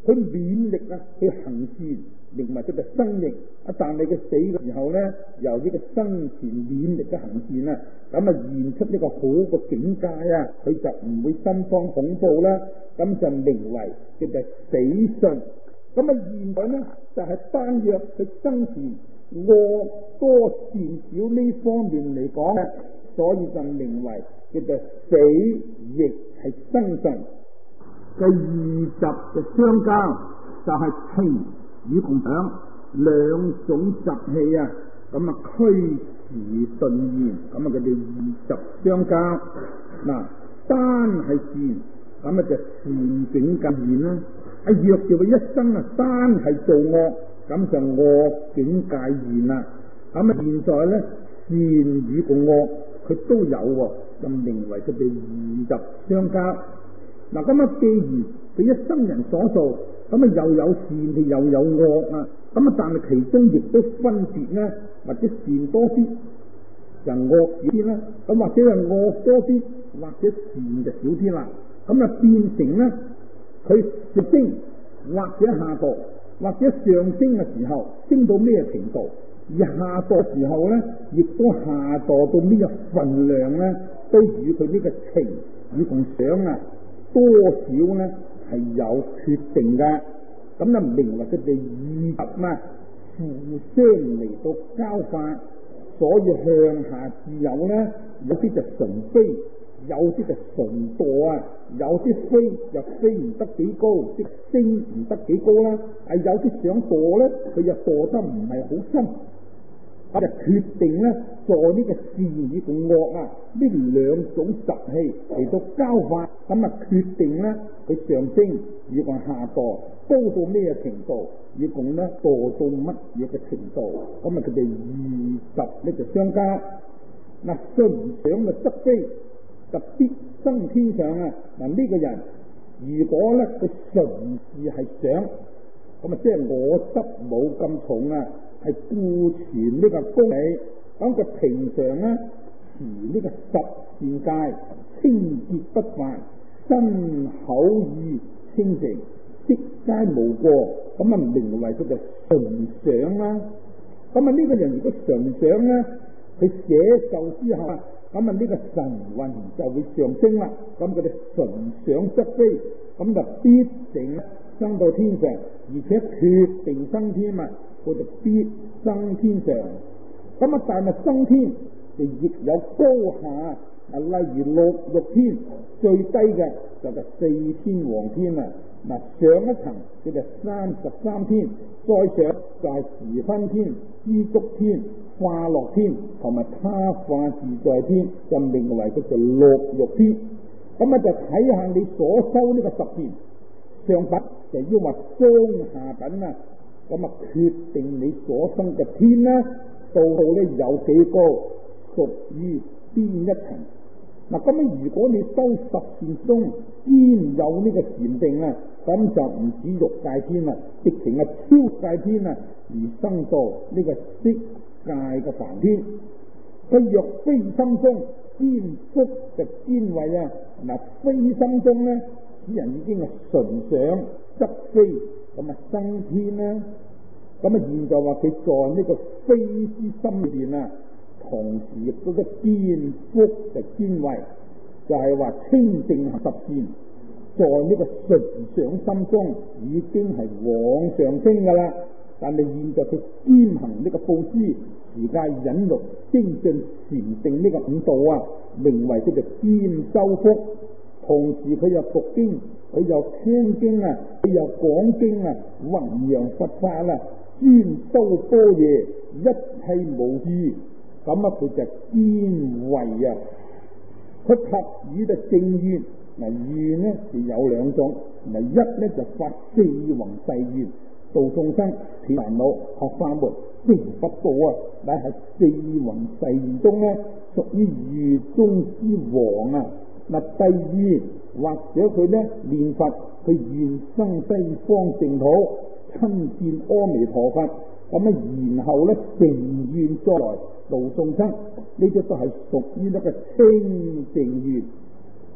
佢勉力啊去行善，認為佢嘅生命啊，但係佢死嘅時候咧，由呢個生前勉力嘅行善啊，咁啊現出呢個好嘅境界啊，佢就唔會心慌恐怖啦，咁就名為佢嘅死信。咁啊現在咧就係、是、單約佢生前惡多善少呢方面嚟講咧，所以就名為佢嘅死亦係生信嘅二習嘅相交，就係情與共享兩種習氣啊，咁啊驅使頓現，咁啊佢哋二習相交。嗱，單係善，咁啊就善境更現啦。啊若叫佢一生啊單係做惡，咁就惡境界現啦。咁啊現在咧善與共惡佢都有，就名為佢哋二習相交。嗱，咁啊既然佢一生人所做，咁啊又有善佢又有惡啊，咁啊但係其中亦都分別咧，或者善多啲，就惡少啲啦，咁或者係惡多啲，或者善就少啲啦，咁啊變成咧佢上升或者下墮，或者上升嘅時候升到咩程度，而下墮時候咧亦都下墮到咩份量咧，都與佢呢個情與共想啊多少咧係有決定嘅。咁啊名為佢哋二習啊互相嚟到交化，所以向下至有咧，有啲就純飛，有啲就純墮啊，有啲飛就飛唔得幾高，即升唔得幾高啦。啊有啲想墮咧，佢又墮得唔係好深。我就決定咧，在呢個善與共惡啊，呢兩種習氣嚟到交化，咁啊決定咧佢上升與共下墮，高到咩程度，與共咧墮到乜嘢嘅程度，咁啊佢哋二習咧就相交。嗱，順想嘅則飛，就必生天上啊！嗱、這、呢個人如果咧佢純是係想，咁啊即係我執冇咁重啊。係顧全呢個公理，咁佢平常咧持呢個十善戒，清潔不犯，身口意清淨，悉皆無過，咁啊名為佢就純想啦。咁啊呢個人如果純想咧，佢寫就之後，咁啊呢個神運就會上升啦。咁佢哋純想則飛，咁就必定升到天上，而且決定升天啊！佢就必生天上。咁啊，但係生天就亦有高下啊。例如六欲天最低嘅就係四天王天啊。嗱，上一層叫做三十三天，再上就係時分天、知足天、化樂天同埋他化自在天，就名為叫做六欲天。咁啊，就睇下你所修呢個十善上品，就要話中下品啊。咁啊，決定你所生嘅天啦，道道咧有幾高，屬於邊一層。嗱，咁啊，如果你修十善中兼有呢個禪定啊，咁就唔止欲界天啦，直情係超界天啊，而生到呢個色界嘅梵天。佢若非心中兼福就兼位啊，嗱，非心中咧，此人已經係純想則非。咁啊生天啦，咁啊現在話佢在呢個非之心裏邊啊，同時亦都得兼福就兼位，就係、是、話清淨十善，在呢個純想心中已經係往上升噶啦。但係現在佢兼行呢個布施、持戒、忍辱、精進、禪定呢個五道啊，名為叫做兼修福。同時佢又讀經，佢又聽經啊，佢又講經啊，弘揚佛法啊，專修多嘢，一切無異，咁啊佢就兼慧啊。佢及以就正願，嗱願呢就有兩種，嗱一呢就發四弘誓願，度眾生斷煩惱學法門成佛道啊，乃係四弘誓願中呢屬於願中之王啊。嗱，第二或者佢咧念佛，佢願生西方淨土，親見阿彌陀佛，咁啊，然後咧成願再來度眾生，呢啲都係屬於一個清淨願。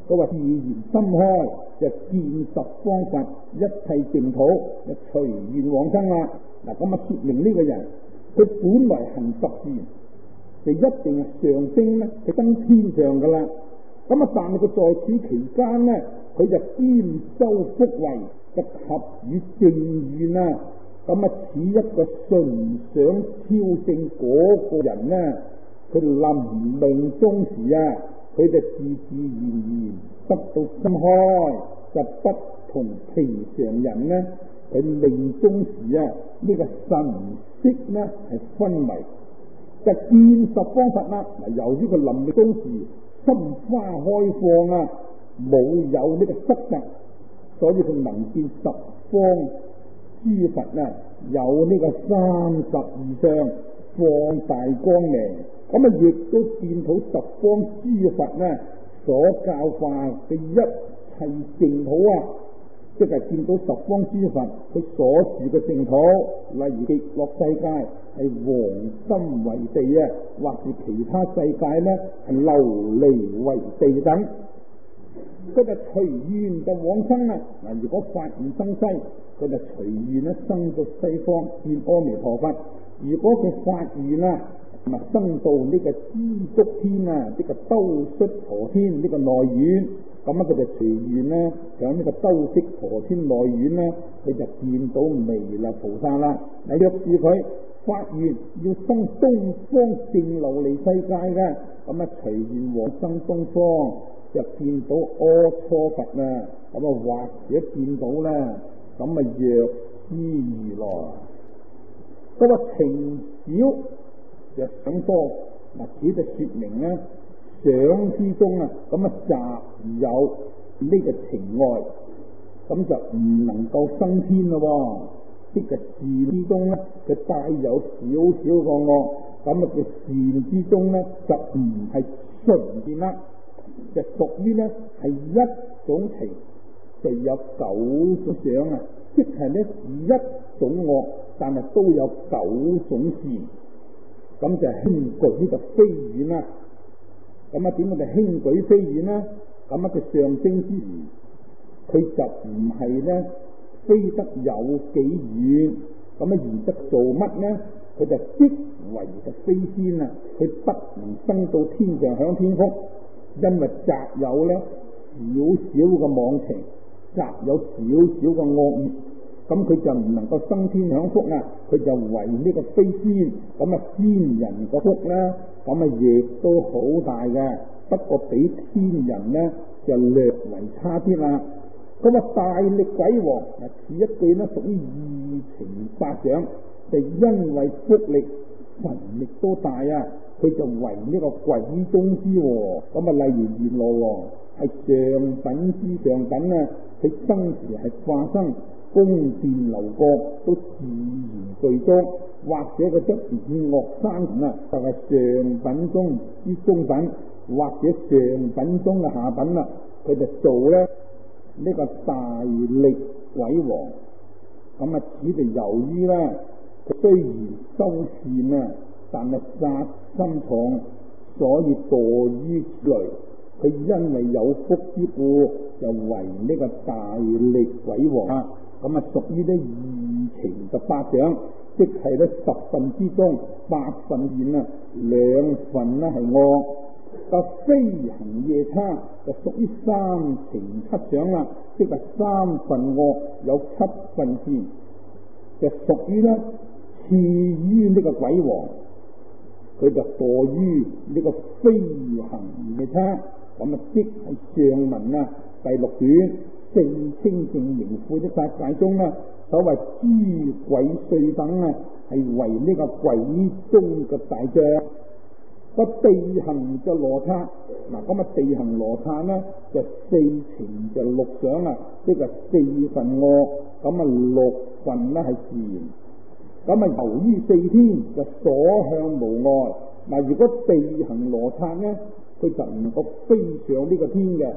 佢話自然心開就見十方佛，一切淨土就隨緣往生啦。嗱，咁啊說明呢個人佢本來行十善就一定係上升咧，佢登天上噶啦。咁啊，但係佢在此期間咧，佢就兼修福慧，就合與正願啊。咁啊，似一個純想超勝嗰個人咧，佢臨命終時啊，佢就自自然然得到心開，就不同平常人咧。佢命終時啊，呢、這個神識咧係昏迷，就見十方佛啦。嗱，由於佢臨命終時心花開放啊，冇有呢個失格，所以佢能見十方諸佛啊，有呢個三十二相放大光明。咁啊，亦都見到十方諸佛啊所教化嘅一切淨土啊，即係見到十方諸佛佢所住嘅淨土，例如極樂世界係黃心為地啊，或是其他世界呢係琉璃為地等，佢就隨緣就往生啦。嗱，如果發願生西，佢就隨緣咧生到西方見阿彌陀佛；如果佢發願啊，咪生到呢個知足天啊，呢、這個兜率陀天呢、這個內院，咁啊佢就隨緣咧，響呢個兜率陀天內院咧，佢就見到彌勒菩薩啦。嗱，若是佢發願要生東方淨琉璃世界嘅，咁啊隨緣往生東方，就見到阿閦佛啊，咁啊或者見到咧，咁啊藥師如來，嗰個情少就想多，嗱，此就說明咧，想之中啊，咁啊雜有呢個情愛，咁就唔能夠生天咯。即係善之中咧，佢帶有少少個惡，咁啊嘅善之中咧就唔係純善啦，就屬於咧係一種情，就有九種想啊，即係咧一種惡，但係都有九種善。咁就輕舉呢個飛遠啦。咁啊點解就輕舉飛遠呢？咁啊佢上升之時，佢就唔係咧飛得有幾遠，咁啊而得做乜呢？佢就即為就飛仙啊！佢不能升到天上享天福，因為雜有咧少少嘅妄情，雜有少少嘅惡業。咁佢就唔能夠生天享福啊！佢就為呢個飛仙，咁啊仙人個福啦，咁啊亦都好大嘅，不過比天人呢就略為差啲啦。咁啊大力鬼王嗱，此一句呢屬於二情法掌，就因為福力神力都大啊，佢就為呢個鬼中之王。咁啊例如閻羅王係上品之上品啊，佢生時係化生宮殿樓閣都自然具足，或者佢得五岳山神啊，就係、是、上品中之中品，或者上品中嘅下品啦。佢就做咧呢、這個大力鬼王。咁啊，此就由於咧，佢雖然修善啊，但係殺心重，所以墮於此類。佢因為有福之故，就為呢個大力鬼王啊。咁啊，屬於呢二情嘅法掌，即係咧十分之中八分善啊，兩分咧係惡。個飛行夜叉就屬於三情七掌啦，即係三分惡有七分善，就屬於咧次於呢個鬼王，佢就墮於呢個飛行夜叉。咁啊，即係上文啊第六卷四清淨明晦的法界中啦，所謂諸鬼祟等啊，係為呢個鬼中嘅大將。個地行就羅剎，嗱咁啊地行羅剎呢，就四情就六想啊，即係四分惡，咁啊六分呢係善。咁啊由於四天就所向無礙，嗱如果地行羅剎呢，佢就唔能夠飛上呢個天嘅。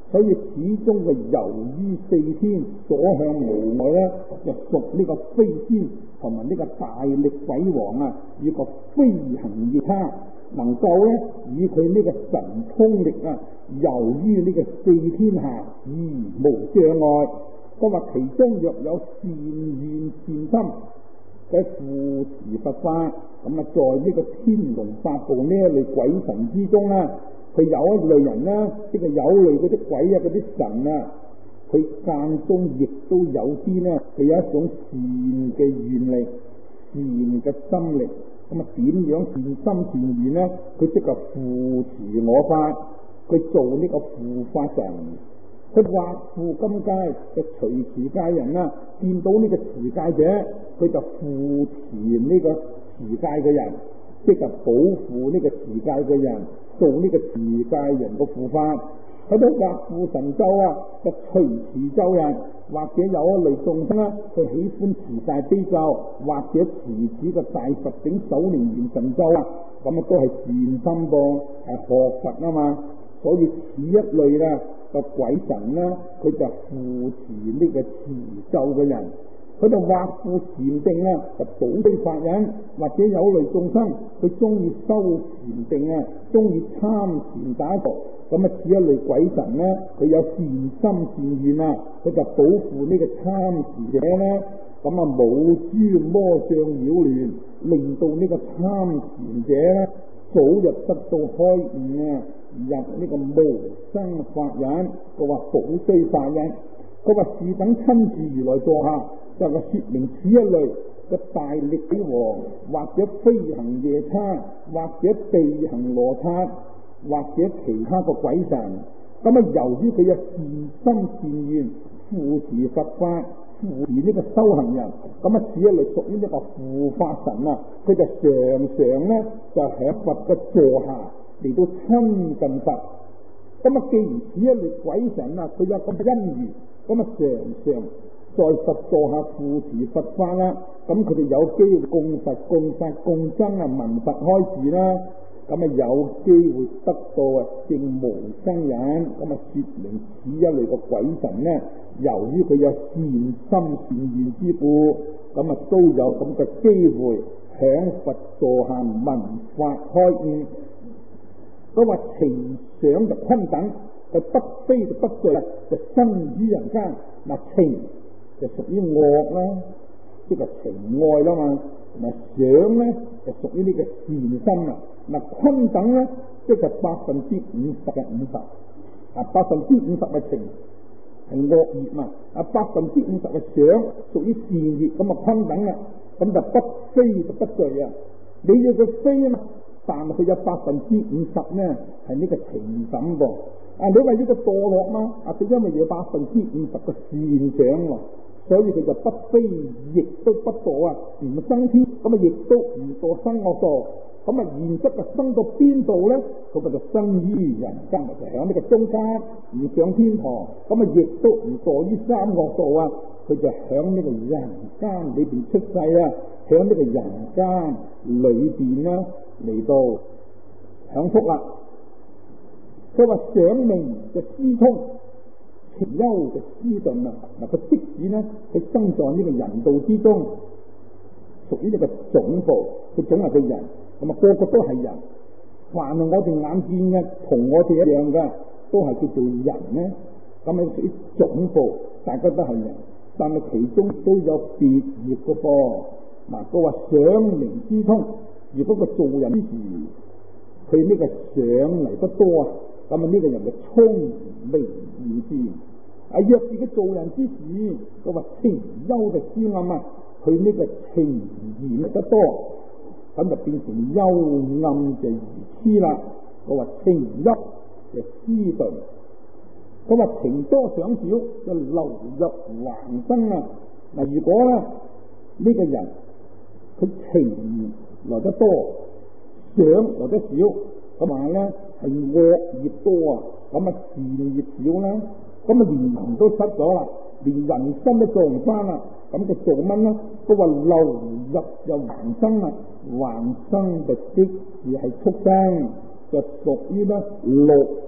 所以始終嘅由於四天所向無礙咧，就屬呢個飛天同埋呢個大力鬼王啊，以個飛行夜叉，能夠咧以佢呢個神通力啊，由於呢個四天下而無障礙。佢話其中若有善願善心嘅扶持佛法，咁啊在呢個天龍八部呢一類鬼神之中啦，佢有一類人啦，即係有類嗰啲鬼啊嗰啲神啊，佢間中亦都有啲呢，佢有一種善嘅願力、善嘅心力，咁啊點樣善心善願呢？佢即係扶持我法，佢做呢個護法神。佢畫護金界嘅隨持界人啦，見到呢個持界者，佢就護持呢個持界嘅人，即係保護呢個持界嘅人，做呢個持界人嘅護法。喺度畫護神咒啊，就隨持咒人，或者有一類眾生啦，佢喜歡持大悲咒，或者持此個大佛頂首楞嚴神咒啊，咁啊都係善心噃，係學佛啊嘛。所以此一類啦個鬼神咧，佢就護持呢個持咒嘅人，佢就畫護禪定啊，就保庇法人，或者有類眾生佢中意修禪定啊，中意參禪打坐，咁啊此一類鬼神咧，佢有善心善願啊，佢就保護呢個參禪者咧，咁啊冇諸魔障擾亂，令到呢個參禪者咧早日得到開悟啊，入呢個無生法忍。佢話保須法忍，佢話是等親自如來座下，就係說明此一類嘅大力鬼王，或者飛行夜叉，或者地行羅剎，或者其他個鬼神。咁啊由於佢有善心善願，扶持佛法，扶持呢個修行人，咁啊此一類屬於一個護法神啊，佢就常常咧就喺佛嘅座下嚟到親近佛。咁啊既然此一類鬼神啊，佢有咁嘅因緣，咁啊常常在佛座下扶持佛法啦，咁佢哋有機會供佛供法供僧啊，聞佛開示啦，咁啊有機會得到啊證無生忍。咁啊說明此一類嘅鬼神呢，由於佢有善心善願之故，咁啊都有咁嘅機會響佛座下聞法開悟。佢話情想就均等，就不非就不罪，就生於人間。嗱情就屬於惡啦，即係情愛啦嘛。嗱想咧就屬於呢個善心啊。嗱均等咧，即係百分之五十嘅五十，啊百分之五十嘅情係惡業嘛，啊百分之五十嘅想屬於善業，咁啊均等啦，咁就不非就不罪啊。你要佢非啊嘛，但係佢有百分之五十呢係呢個情感噃。啊你話呢個墮落嘛，啊佢因為有百分之五十嘅善想喎，所以佢就不非亦都不墮啊，唔生天，咁啊亦都唔墮生惡道。咁啊現質啊生到邊度咧？佢就生於人間，就喺呢個中間，唔上天堂。咁啊亦都唔墮於三惡道啊，佢就喺呢個人間裏邊出世啊，喺呢個人間裏邊啦嚟到享福啦。佢話想命就思通，情憂就思頓啊。嗱，佢即使呢佢生在呢個人道之中，屬於呢個總部，佢總係個人。咁啊，個個都係人，凡係我哋眼見嘅，同我哋一樣嘅，都係叫做人咧。咁係屬於總部，大家都係人，但係其中都有別業嘅噃。嗱，佢話想明思通，如果個做人之時，佢呢個想嚟得多啊，咁啊呢個人就聰明明智。啊，若自己做人之時，佢話情憂就思暗啊，佢呢個情言得多。咁就變成幽暗就愚痴啦。我話情憂就思頓，我話情多想少就流入橫生啊。嗱，如果咧呢、呢個人佢情來得多，想來得少，咁話咧係惡業多啊，咁啊善業少啦，咁啊連人都失咗啦，連人心都做唔翻啦。咁佢做乜呢？佢話流入又橫生啊，橫生就即是係畜生，就屬於咧六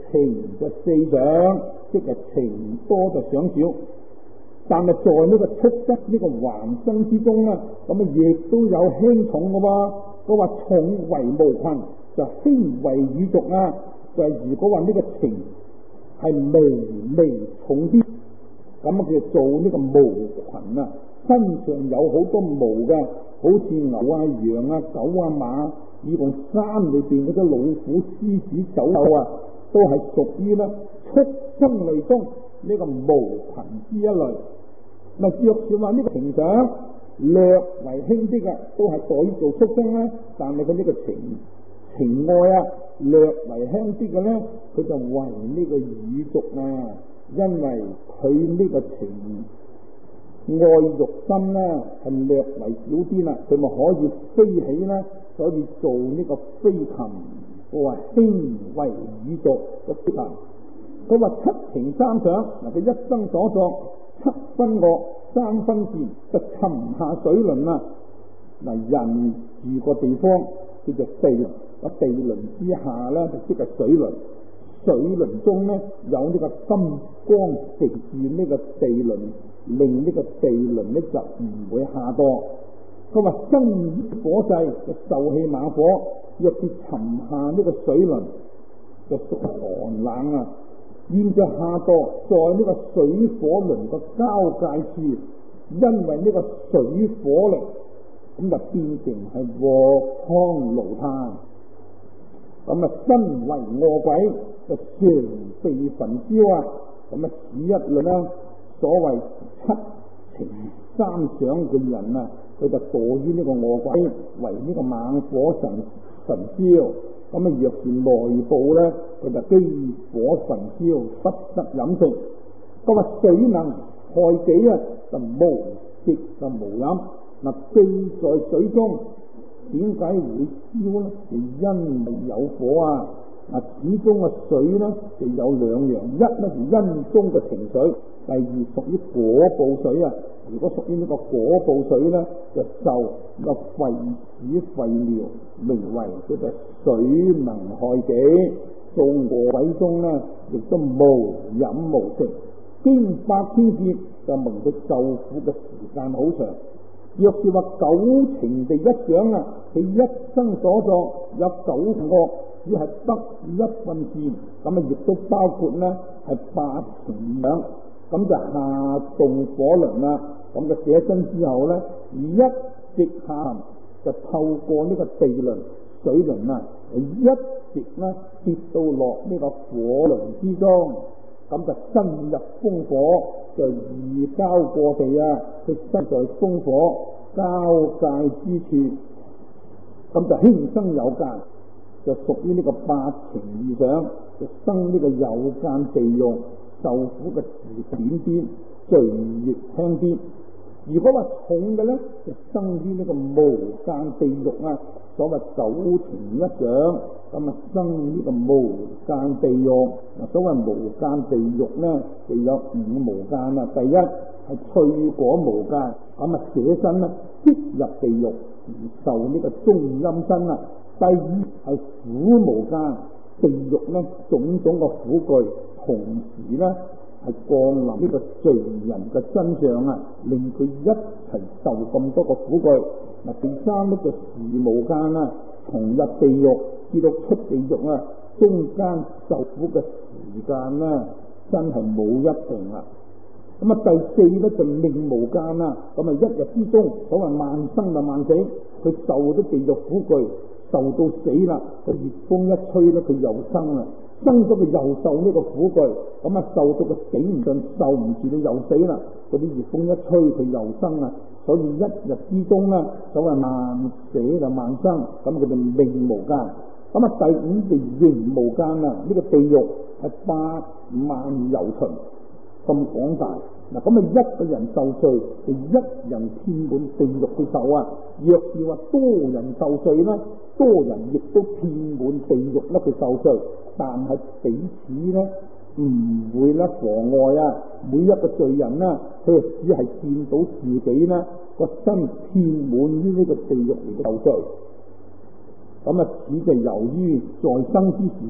情就四想，即係情多就想少。但係在呢個畜生呢個還生之中咧，咁啊亦都有輕重嘅喎。佢話重為無群，就輕為與族啊。就係如果話呢個情係微微重啲，咁啊佢做呢個無群啊，身上有好多毛嘅，好似牛啊、羊啊、狗啊、馬，以共山裏邊嗰啲老虎、獅子、走獸啊，都係屬於咧畜生類中呢個無群之一類。咪若是話呢個情想略為輕啲嘅，都係代於做畜生啦。但係佢呢個情情愛啊，略為輕啲嘅咧，佢就為呢個乳族啊，因為佢呢個情愛欲心咧係略為少啲啦，佢咪可以飛起啦，所以做呢個飛禽。我話輕為乳族嘅飛禽。佢話七情三想，嗱佢一生所作。七分惡，三分善，就沉下水輪啦。嗱，人住個地方叫做地輪，個地輪之下咧就即係水輪。水輪中咧有呢個金光直住呢個地輪，令呢個地輪咧就唔會下墮。佢話生於火勢就受氣猛火，若是沉下呢個水輪就屬寒冷啊。現在下墮在呢個水火輪個交界處，因為呢個水火力，咁就變成係鑊湯爐炭。咁啊，身為餓鬼就常被焚燒啊！咁啊，此一類啦，所謂七情三想嘅人啊，佢就墮於呢個餓鬼，為呢個猛火神焚燒。咁啊，若是內部咧，佢就飢火焚燒，不得飲食。佢話水能害己啊，就無食就無飲。嗱，既在水中，點解會燒咧？就因為有火啊！嗱，始終嘅水咧就有兩樣，一咧是因中嘅情緒，第二屬於果報水啊。如果屬於呢個果報水咧，就受個廢屎廢尿，名為佢就水能害己。做餓鬼中咧，亦都無飲無食，經百千劫就蒙佢受苦嘅時間好長。若是話九情地一想啊，佢一生所作有九份惡，只係得一份善，咁啊亦都包括咧係八情想，咁就下動火輪啦。咁就捨身之後咧，一直下行，就透過呢個地輪、水輪啊，一直咧跌到落呢個火輪之中，咁就深入風火，就移交過地啊，佢身在風火交界之處，咁就輕生有間，就屬於呢個八情二想，就生呢個有間地獄，受苦嘅時短啲，罪孽輕啲。如果話重嘅咧，就生於呢個無間地獄啊。所謂九情一想，咁啊生呢個無間地獄。嗱，所謂無間地獄咧，就有五無間啊。第一係翠果無間，咁啊捨身咧即入地獄而受呢個中陰身啊。第二係苦無間，地獄咧種種嘅苦具，同時咧係降臨呢個罪人嘅身上啊，令佢一齊受咁多個苦具。嗱，第三呢就時無間啦，從入地獄至到出地獄啊，中間受苦嘅時間咧，真係冇一定啦。咁啊，第四咧就命無間啦，咁啊一日之中，所謂萬生就萬死，佢受咗地獄苦具，受到死啦，個熱風一吹咧，佢又生啦。生咗佢又受呢個苦具，咁啊受到佢頂唔順，受唔住你又死啦。嗰啲熱風一吹，佢又生啦。所以一日之中咧，所謂萬死就萬生，咁佢哋命無間。咁啊第五就刑無間啦，呢、這個地獄係八萬由旬咁廣大。嗱，咁啊一個人受罪，就一人遍滿地獄去受啊。若是話多人受罪咧，多人亦都遍滿地獄咧去受罪。但係彼此咧唔會咧妨礙啊！每一個罪人咧，佢只係見到自己咧個身遍滿於呢個地獄嚟嘅受罪。咁啊，此就由於在生之時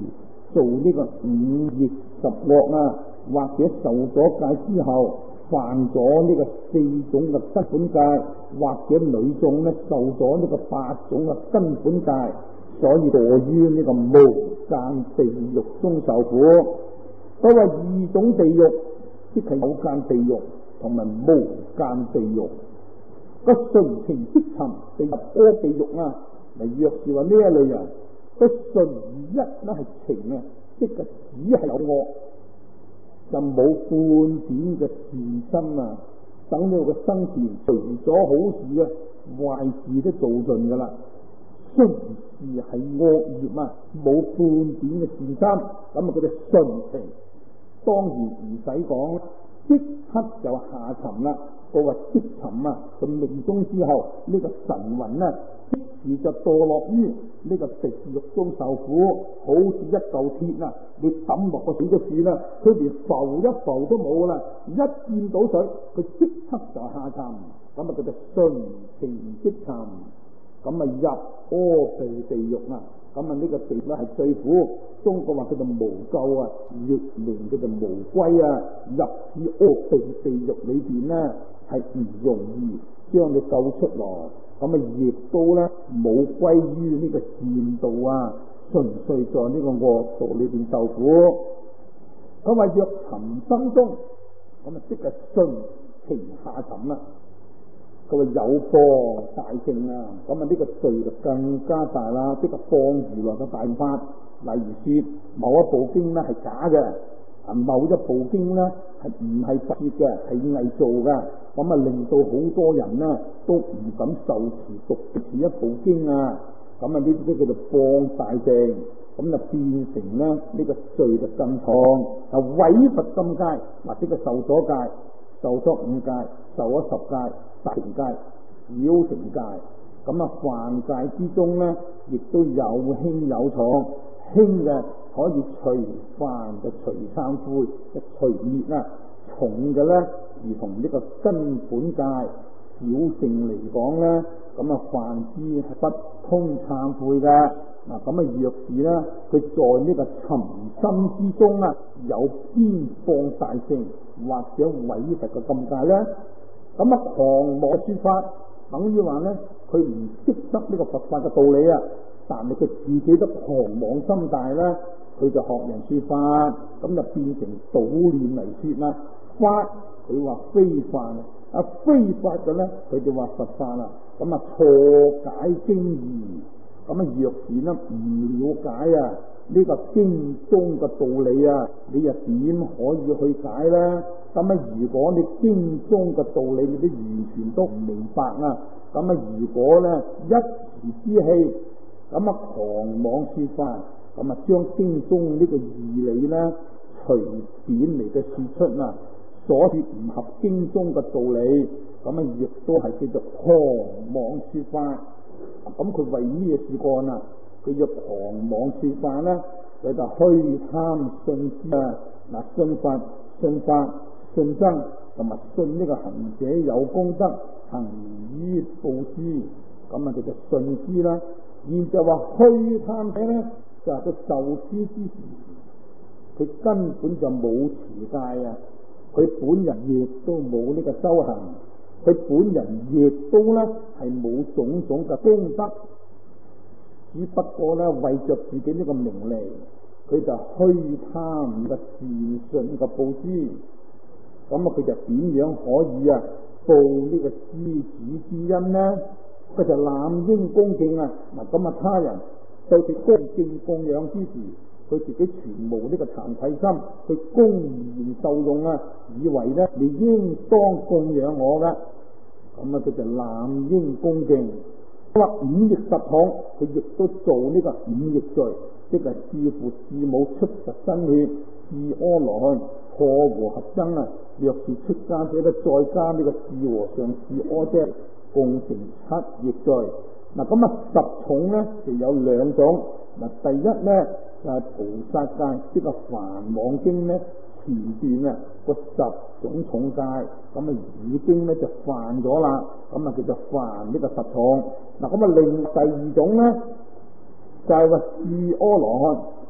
做呢個五逆十惡啊，或者受咗戒之後犯咗呢個四種嘅根本戒，或者女眾咧受咗呢個八種嘅根本戒，所以墮於呢個無間地獄中受苦。所謂二種地獄，即係有間地獄同埋無間地獄。個純情即沉地入阿地獄啊，嗱，若是話呢一類人，個純一咧係情啊，即係只係有惡，就冇半點嘅善心啊。等到個生前除咗好事啊，壞事都做盡噶啦，純是係惡業啊，冇半點嘅善心，咁啊佢哋純情，當然唔使講，即刻就下沉啦。個話即沉啊，佢命中之後呢、這個神魂啊，即時就墮落於呢個地獄中受苦，好似一嚿鐵啊，你抌落個水嘅樹啦，佢連浮一浮都冇啦，一見到水佢即刻就下沉，咁啊佢就純情即沉，咁啊入阿鼻地獄啊，咁啊呢個地咧係最苦，中國話佢就無救啊，譯名佢就無歸啊，入至阿鼻地獄裏邊呢，係唔容易將你救出來，咁啊亦都咧冇歸於呢個善道啊，純粹在呢個惡道裏邊受苦。咁話若沉生中，咁啊即係純情下沉啦。佢話有墮大乘啊，咁啊呢個罪就更加大啦，即係放如來嘅大法。例如說某一部經咧係假嘅，啊某一部經咧係唔係佛説嘅，係偽造嘅，咁啊令到好多人呢都唔敢受持讀此一部經啊，咁啊呢啲都叫做放大乘，咁就變成咧呢、這個罪就更重，啊違佛禁戒，或者個受咗戒、受咗五戒、受咗十戒、大乘戒、小乘戒，咁啊犯戒之中咧亦都有輕有重。輕嘅可以隨犯就隨懺悔就隨滅啦，重嘅咧而同呢個根本戒小乘嚟講咧，咁啊犯之係不通懺悔嘅。嗱咁啊若是咧佢在呢個尋心之中啊有邊放大乘或者違佛嘅禁戒咧，咁啊狂妄說法，等於話咧佢唔識得呢個佛法嘅道理啊，但係佢自己都狂妄心大啦，佢就學人說法，咁就變成倒念嚟說啦。法佢話非法啊，非法嘅咧佢就話佛法啦。咁啊錯解經義，咁啊若是咧唔了解啊呢個經中嘅道理啊，你又點可以去解咧？咁啊如果你經中嘅道理你都完全都唔明白啊，咁啊如果咧一時之氣，咁啊狂妄說法，咁啊將經中呢個義理咧隨便嚟嘅說出啦，所說唔合經中嘅道理，咁啊亦都係叫做狂妄說法。咁佢為咩事幹啊？佢要狂妄說法咧，佢就虛貪信施啊！嗱，信佛、信法、信僧，同埋信呢個行者有功德，行於布施，咁啊叫做信施啦。然就話虛貪者咧，就係佢受施之時，佢根本就冇持戒啊！佢本人亦都冇呢個修行，佢本人亦都咧係冇種種嘅功德，只不過咧為着自己呢個名利，佢就虛貪嘅善信嘅布施，咁啊佢就點樣可以啊報呢個施主之恩呢？佢就濫應恭敬啊！嗱，咁啊他人對佢恭敬供養之時，佢自己全無呢個慚愧心，佢公然受用啊，以為咧你應當供養我噶，咁啊佢就濫應恭敬。話五逆十重，佢亦都做呢個五逆罪，即係弒父弒母出實身血，弒阿羅漢破和合僧啊！若是出家者咧，再加呢個弒和尚弒阿姐，共成七逆罪。嗱，咁啊十重咧就有兩種。嗱，第一咧就係、是、菩薩戒，呢、這個梵網經咧前段啊個十種重戒，咁啊已經咧就犯咗啦，咁啊叫做犯呢個十重。嗱，咁啊另第二種咧就係話弒阿羅漢，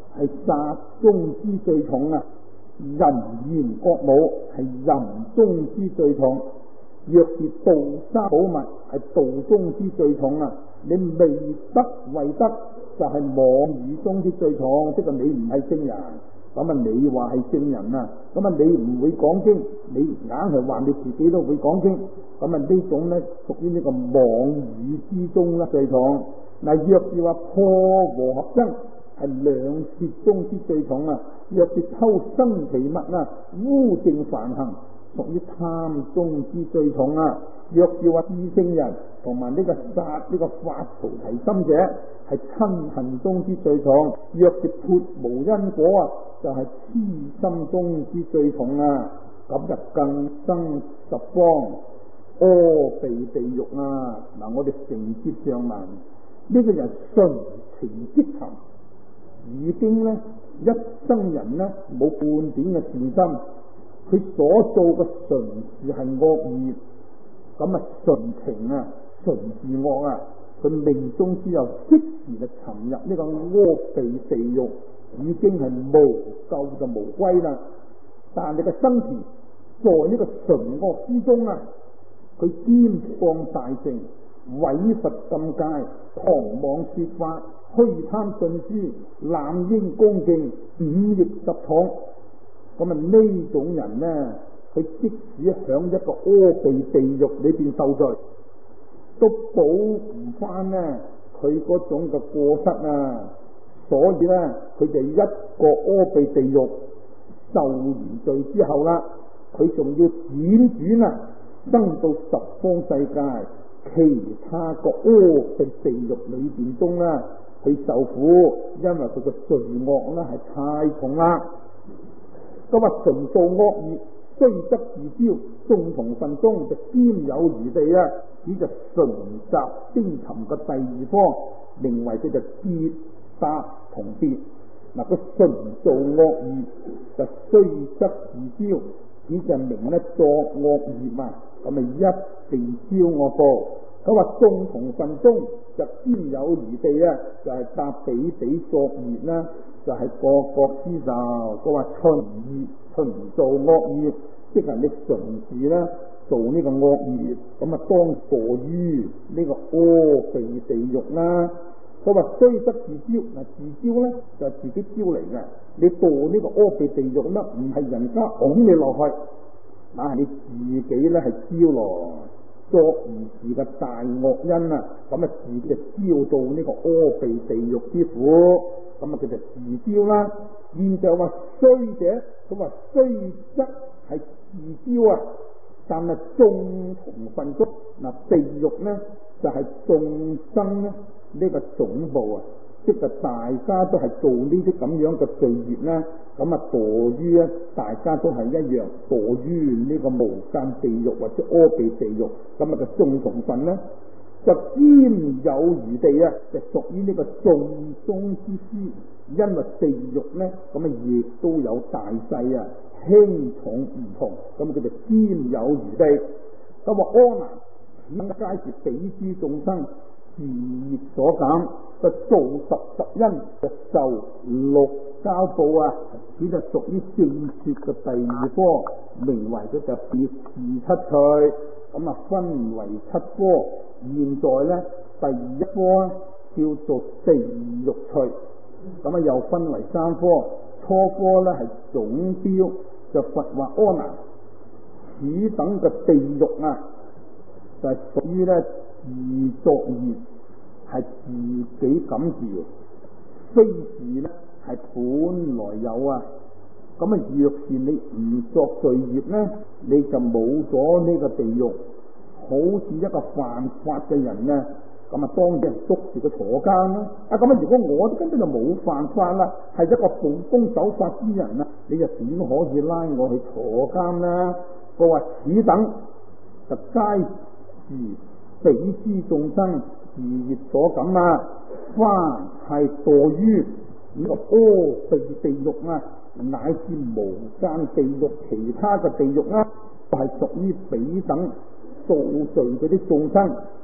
係殺中之最重啊！人言國母係人中之最重，若是道三寶物係道中之最重啊！你未得為得就係妄語中之最重，即係你唔係聖人，咁啊你話係聖人啊，咁啊你唔會講經，你硬係話你自己都會講經，咁啊呢種咧屬於呢個妄語之中啦最重。嗱，若是話破和合僧係兩舌中之最重啊，若是偷生其物啊，污淨梵行屬於貪中之最重啊。若是話知聖人同埋呢個殺呢個發菩提心者係親恨中之最重，若是撥無因果啊，就係、是、痴心中之最重啊。咁就更生十方阿鼻地獄啊！嗱，我哋承接上文呢、這個人純情積沉，已經咧一生人咧冇半點嘅善心，佢所做嘅純是係惡業。咁啊，純情啊，純是惡啊，佢命中之後即時就沉入呢個阿鼻地獄，已經係無救就無歸啦。但係你嘅生前在呢個純惡之中啊，佢兼放大乘，毀佛禁戒，狂妄說法，虛貪信施，濫應恭敬，五逆十統。咁啊，呢種人呢，佢即使響一個阿鼻地獄裏邊受罪，都補唔翻呢佢嗰種嘅過失啊！所以呢，佢就一個阿鼻地獄受完罪之後啦，佢仲要輾轉啊，生到十方世界其他個阿鼻地獄裏邊中啦，去受苦，因為佢個罪惡咧係太重啦。咁啊，純造惡業，雖則自招，眾同分中就兼有餘地啊！呢就純集精沉嘅第二科，名為佢就結搭同別。嗱，個純造惡業就雖則自招，呢就明咧作惡業啊，咁咪一定招惡報。佢話眾同分中就兼有餘地啊，就係、是、搭比比作業啦，就係、是、各各之受。佢話循業循造惡業，即係你循事啦，做呢個惡業，咁啊當墮於呢個阿鼻地獄啦。佢話雖則自招，嗱自招咧就係、是、自己招嚟嘅。你墮呢個阿鼻地獄咧，唔係人家拱你落去，嗱係你自己咧係招落。作而事嘅大惡因啊，咁啊自己就招到呢個阿鼻地獄之苦，咁啊佢就自招啦。現在話衰者，佢話衰則係自招啊，但係眾同分中嗱地獄咧就係、是、眾生咧呢、這個總部啊，即係大家都係做呢啲咁樣嘅罪業咧，咁啊墮於咧大家都係一樣墮於呢個無間地獄或者阿鼻地獄，咁啊個眾同分咧就兼有餘地啊，就屬於呢個眾中之師，因為地獄咧咁啊亦都有大細啊，輕重唔同，咁佢就兼有餘地。咁話阿難，此皆是彼諸眾生自業所減，就造十十因，就受六交報啊！此就屬於正說嘅第二科，名為佢就別事七趣。咁啊，分為七科。現在咧，第一科叫做地獄趣，咁啊又分為三科。初科咧係總標，就佛話阿難，此等嘅地獄啊，就係屬於咧自作業。係自己感召，非是咧係本來有啊。咁啊，若是你唔作罪業咧，你就冇咗呢個地獄。好似一個犯法嘅人咧，咁啊，當人捉住佢坐監啦。啊，咁啊，如果我根本就冇犯法啦，係一個奉公守法之人啦，你就點可以拉我去坐監啦？佢話此等就皆是彼諸眾生自業所感啊，凡係墮於呢個阿鼻地獄啊，乃至無間地獄其他嘅地獄啊，係屬於彼等造罪嗰啲眾生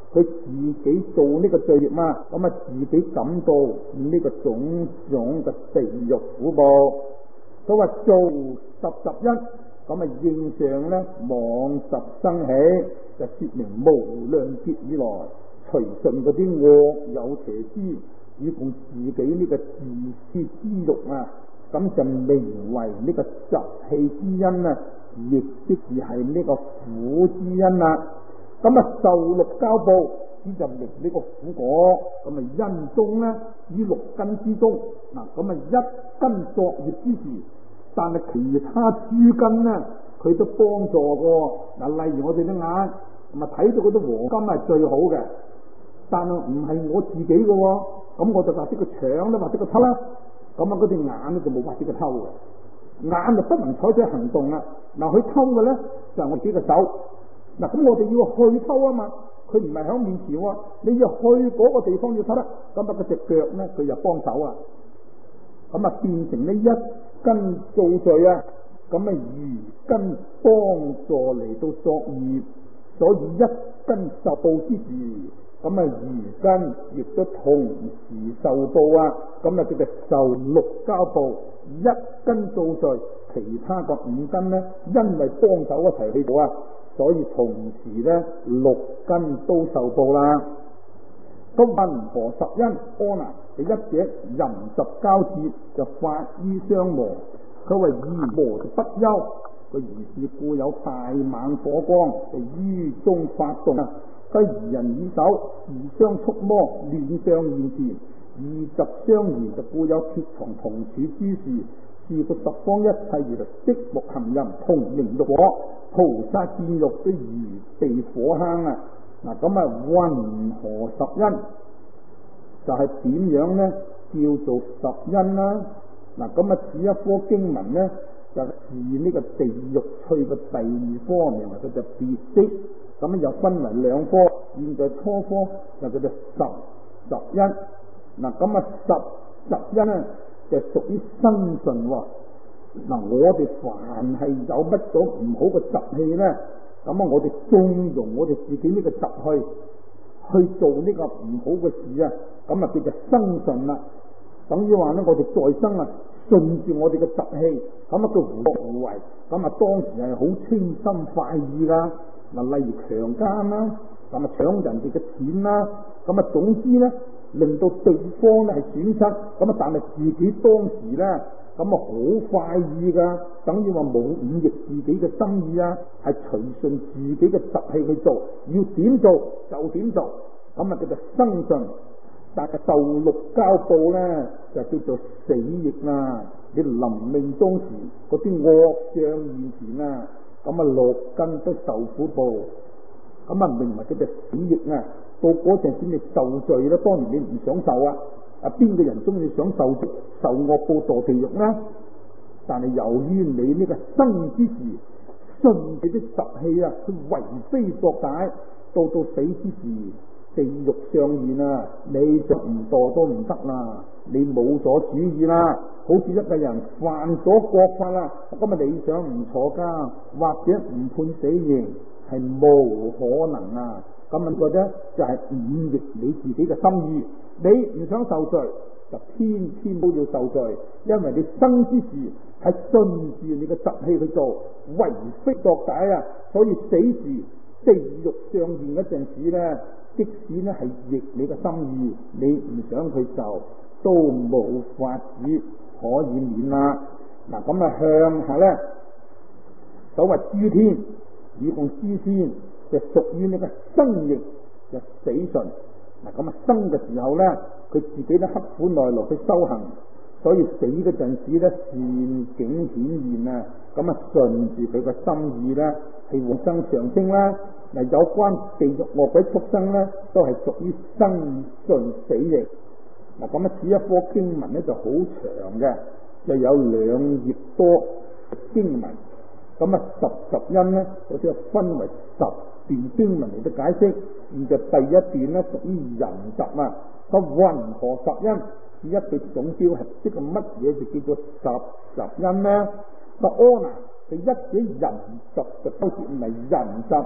佢自己做呢個罪孽嘛，咁啊自己感到呢個種種嘅地獄苦報。佢話做十十一，咁啊應上咧妄十生起，就說明無量劫以來隨順嗰啲惡有邪知，以奉自己呢個自私之欲啊，咁就名為呢個習氣之因啊，亦即是係呢個苦之因啦。咁啊受六交報，只就明呢個苦果。咁啊因中咧於六根之中，嗱咁啊一根作業之時，但係其他諸根咧佢都幫助過。嗱，例如我哋啲眼，咁啊睇到嗰啲黃金係最好嘅，但係唔係我自己嘅，咁我就或者個搶咧，或者個偷啦，咁啊嗰隻眼咧就冇或者個偷嘅，眼就不能採取行動啦。嗱，佢偷嘅咧就係我自己嘅手。嗱，咁我哋要去偷啊嘛，佢唔係喺面前喎，你要去嗰個地方要偷啦，咁啊嗰隻腳咧佢就幫手啊，咁啊變成呢一根造罪啊，咁啊餘根幫助嚟到作業，所以一根受報之時，咁啊餘根亦都同時受報啊，咁啊叫做受六交報，一根造罪，其他個五根咧因為幫手一齊去做啊，所以同時咧六根都受報啦。咁云何十因？阿難，你一者淫十交接就發於相磨，佢為二磨就不休，佢如是故有大猛火光，就於中發動啊。佢二人以手自相觸摸，亂相現前，二十相緣就故有鐵床同處之事。是個十方一切如來色目含淫同名欲火，菩薩見欲都如地火坑啊！嗱，咁啊，云何十因？就係、是、點樣呢？叫做十因啦。嗱，咁啊，此一科經文呢，就係呢個地獄趣嘅第二科，名為佢就別釋。咁啊，又分為兩科，現在初科就叫做十十因。嗱，咁啊，十十因呢？就屬於生順喎。嗱，我哋凡係有乜咗唔好嘅習氣咧，咁啊，我哋縱容我哋自己呢個習氣去做呢個唔好嘅事啊，咁啊叫做生順啦。等於話咧，我哋再生啊，順住我哋嘅習氣，咁啊叫惡為，咁啊當時係好清心快意噶。嗱，例如強姦啦，咁啊搶人哋嘅錢啦，咁啊總之咧，令到對方咧係損失，咁啊但係自己當時咧，咁啊好快意噶，等於話冇忤逆自己嘅心意啊，係隨順自己嘅習氣去做，要點做就點做，咁啊叫做生順。但係受六交報咧，就叫做死逆啦。你臨命終時嗰啲惡相現前啊，咁啊六根都受苦報，咁啊名為叫做死逆啊。到嗰陣時你受罪咧，當然你唔想受啊！啊邊個人中意想受罪、受惡報墮地獄啦？但係由於你呢個生之時順住啲習氣啊，佢為非作歹，到到死之時地獄上現啊，你就唔墮都唔得啦！你冇咗主意啦，好似一個人犯咗國法啦，咁啊你想唔坐監或者唔判死刑係冇可能啊！咁問過啫，就係忤逆你自己嘅心意，你唔想受罪，就偏偏都要受罪，因為你生之時係順住你嘅習氣去做，為非作歹啊！所以死時地獄上現嗰陣時咧，即使咧係逆你嘅心意，你唔想去受，都冇法子可以免啦。嗱，咁啊向下咧，所謂諸天以共諸仙。就屬於呢個生逆就死順。嗱，咁啊生嘅時候咧，佢自己都刻苦耐勞去修行，所以死嗰陣時咧善境顯現啊，咁啊順住佢個心意咧係往生上升啦。嗱，有關地獄惡鬼畜生咧，都係屬於生順死逆。嗱，咁啊此一科經文咧就好長嘅，就有兩頁多經文。咁啊十十因咧，我哋分為十段經文嚟到解釋。而就第一段咧屬於淫習啊，個云何十因？此一句總標係即係乜嘢就叫做十十因咧？個阿難，佢一者淫習就當然唔係淫習，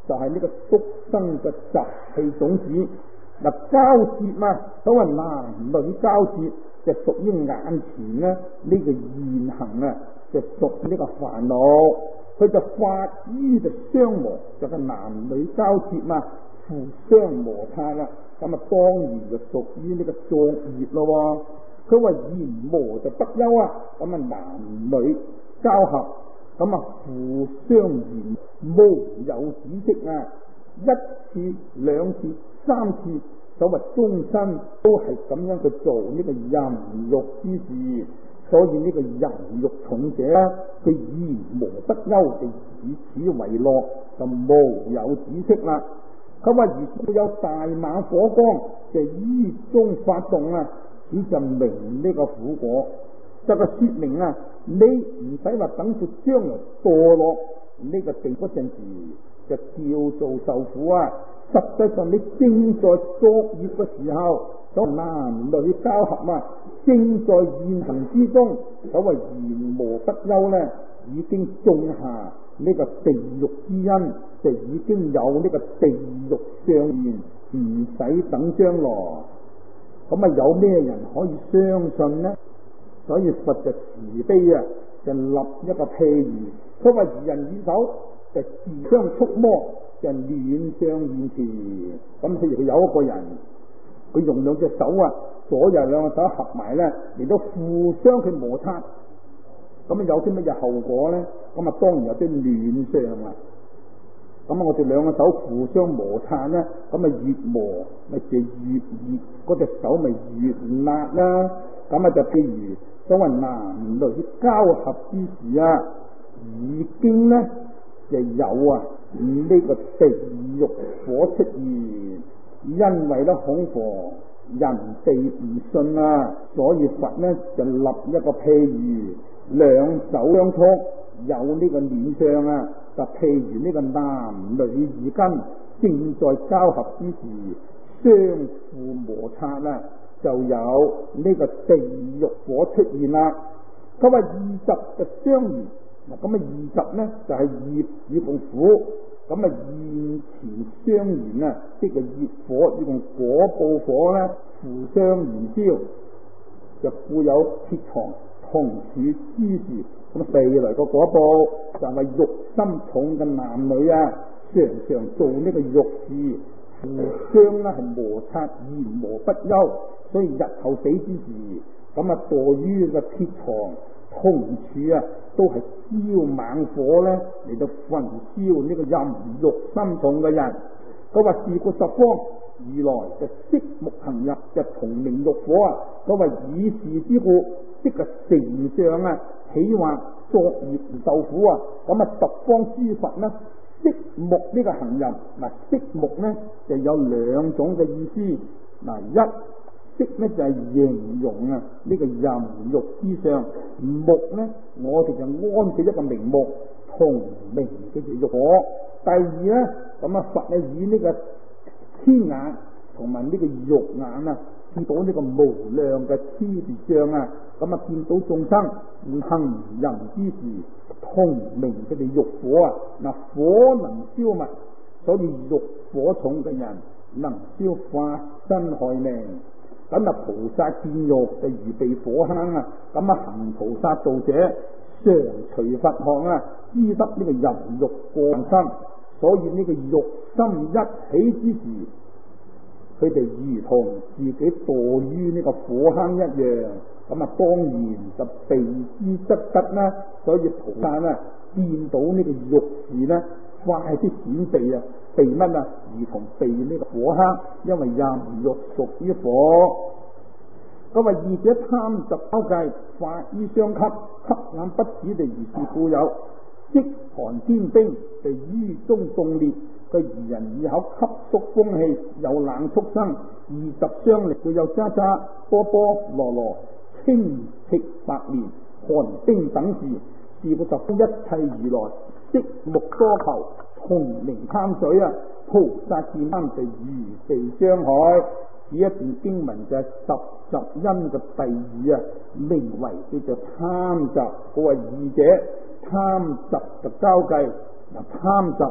就係、是、呢個宿生嘅習氣種子。嗱，交接嘛，所謂男女交接就屬於眼前咧呢、這個現行啊，就屬呢個煩惱，佢就法於就相磨，就係、是、男女交接嘛，互相摩擦啦，咁啊當然就屬於呢個作業咯。佢話言磨就不休啊，咁啊男女交合，咁啊互相言無有止息啊，一次兩次三次。所謂終身都係咁樣去做呢個淫欲之事，所以呢個淫欲重者，佢言無不休地以此為樂，就無有止息啦。佢話如果有大馬火光，就於中發動啊，此就明呢個苦果，就個說明啊，你唔使話等佢將來墮落呢個地嗰陣時，就叫做受苦啊。實際上你正在作業嘅時候，所謂男女交合啊，正在現行之中，所謂言磨不休呢，已經種下呢個地獄之因，就已經有呢個地獄上現，唔使等將來。咁啊，有咩人可以相信呢？所以佛就慈悲啊，就立一個譬喻，佢話二人以手就自相觸摸，就戀相現前。咁譬如佢有一個人，佢用兩隻手啊，左右兩個手合埋咧，嚟到互相去摩擦，咁啊有啲乜嘢後果咧？咁啊當然有啲戀相啊。咁啊我哋兩個手互相摩擦咧，咁啊越磨咪就越熱，嗰隻手咪越辣啦。咁啊就譬如所謂男女交合之時啊，已經咧就有啊呢、這個地獄火出現，因為咧恐防人哋唔信啊，所以佛咧就立一個譬喻，兩手相觸有呢個戀相啊，就譬如呢個男女二根正在交合之時相互摩擦啊，就有呢個地獄火出現啦。佢話二十就相緣，嗱咁啊二十呢就係、是、業與共苦，咁啊現前相緣啊，即係業火與共果報火咧互相燃燒，就故有鐵床同處之時，咁啊未來個果報就係欲心重嘅男女啊，常常做呢個欲事，互相咧係摩擦言磨不休，所以日後死之時，咁啊墮於個鐵床同處啊，都係燒猛火咧嚟到焚燒呢個淫欲心重嘅人。佢話是故十方如來就悉目行入，就同名欲火啊。佢話以是之故，即係成上啊，起話作業受苦啊。咁啊十方諸佛呢，悉目呢個行入，嗱悉目呢就有兩種嘅意思。嗱一悉呢就係、是、形容啊呢、這個淫欲之上，目呢我哋就安置一個名目，同名嘅叫做火。第二呢，咁啊佛咧以呢個天眼同埋呢個肉眼啊，見到呢個無量嘅天地相啊，咁啊見到眾生行淫之時，同名嘅叫欲火啊。嗱火能燒物，所以欲火重嘅人能燒法身害命。咁啊菩薩見欲就如避火坑啊，咁啊行菩薩道者常隨佛學啊，知得呢個淫欲過身，所以呢個欲心一起之時，佢哋如同自己墮於呢個火坑一樣，咁啊當然就避之則吉啦。所以菩薩啊見到呢個欲事呢，快啲閃避啊！避乜啊？如同避呢個火坑，因為淫欲屬於火。咁話二者貪習交計，法於相吸，吸眼不止地如是故有，即寒天冰就於中凍裂。佢二人異口吸縮風氣，有冷畜生，二十相力佢有渣渣波波羅羅清赤白蓮寒冰等事。是故十方一切如來悉目多求，同名貪水啊！菩薩見貪就如被傷害。呢一段經文就係十集因嘅第二啊，名為叫做貪集。佢話二者貪集就交計，嗱貪集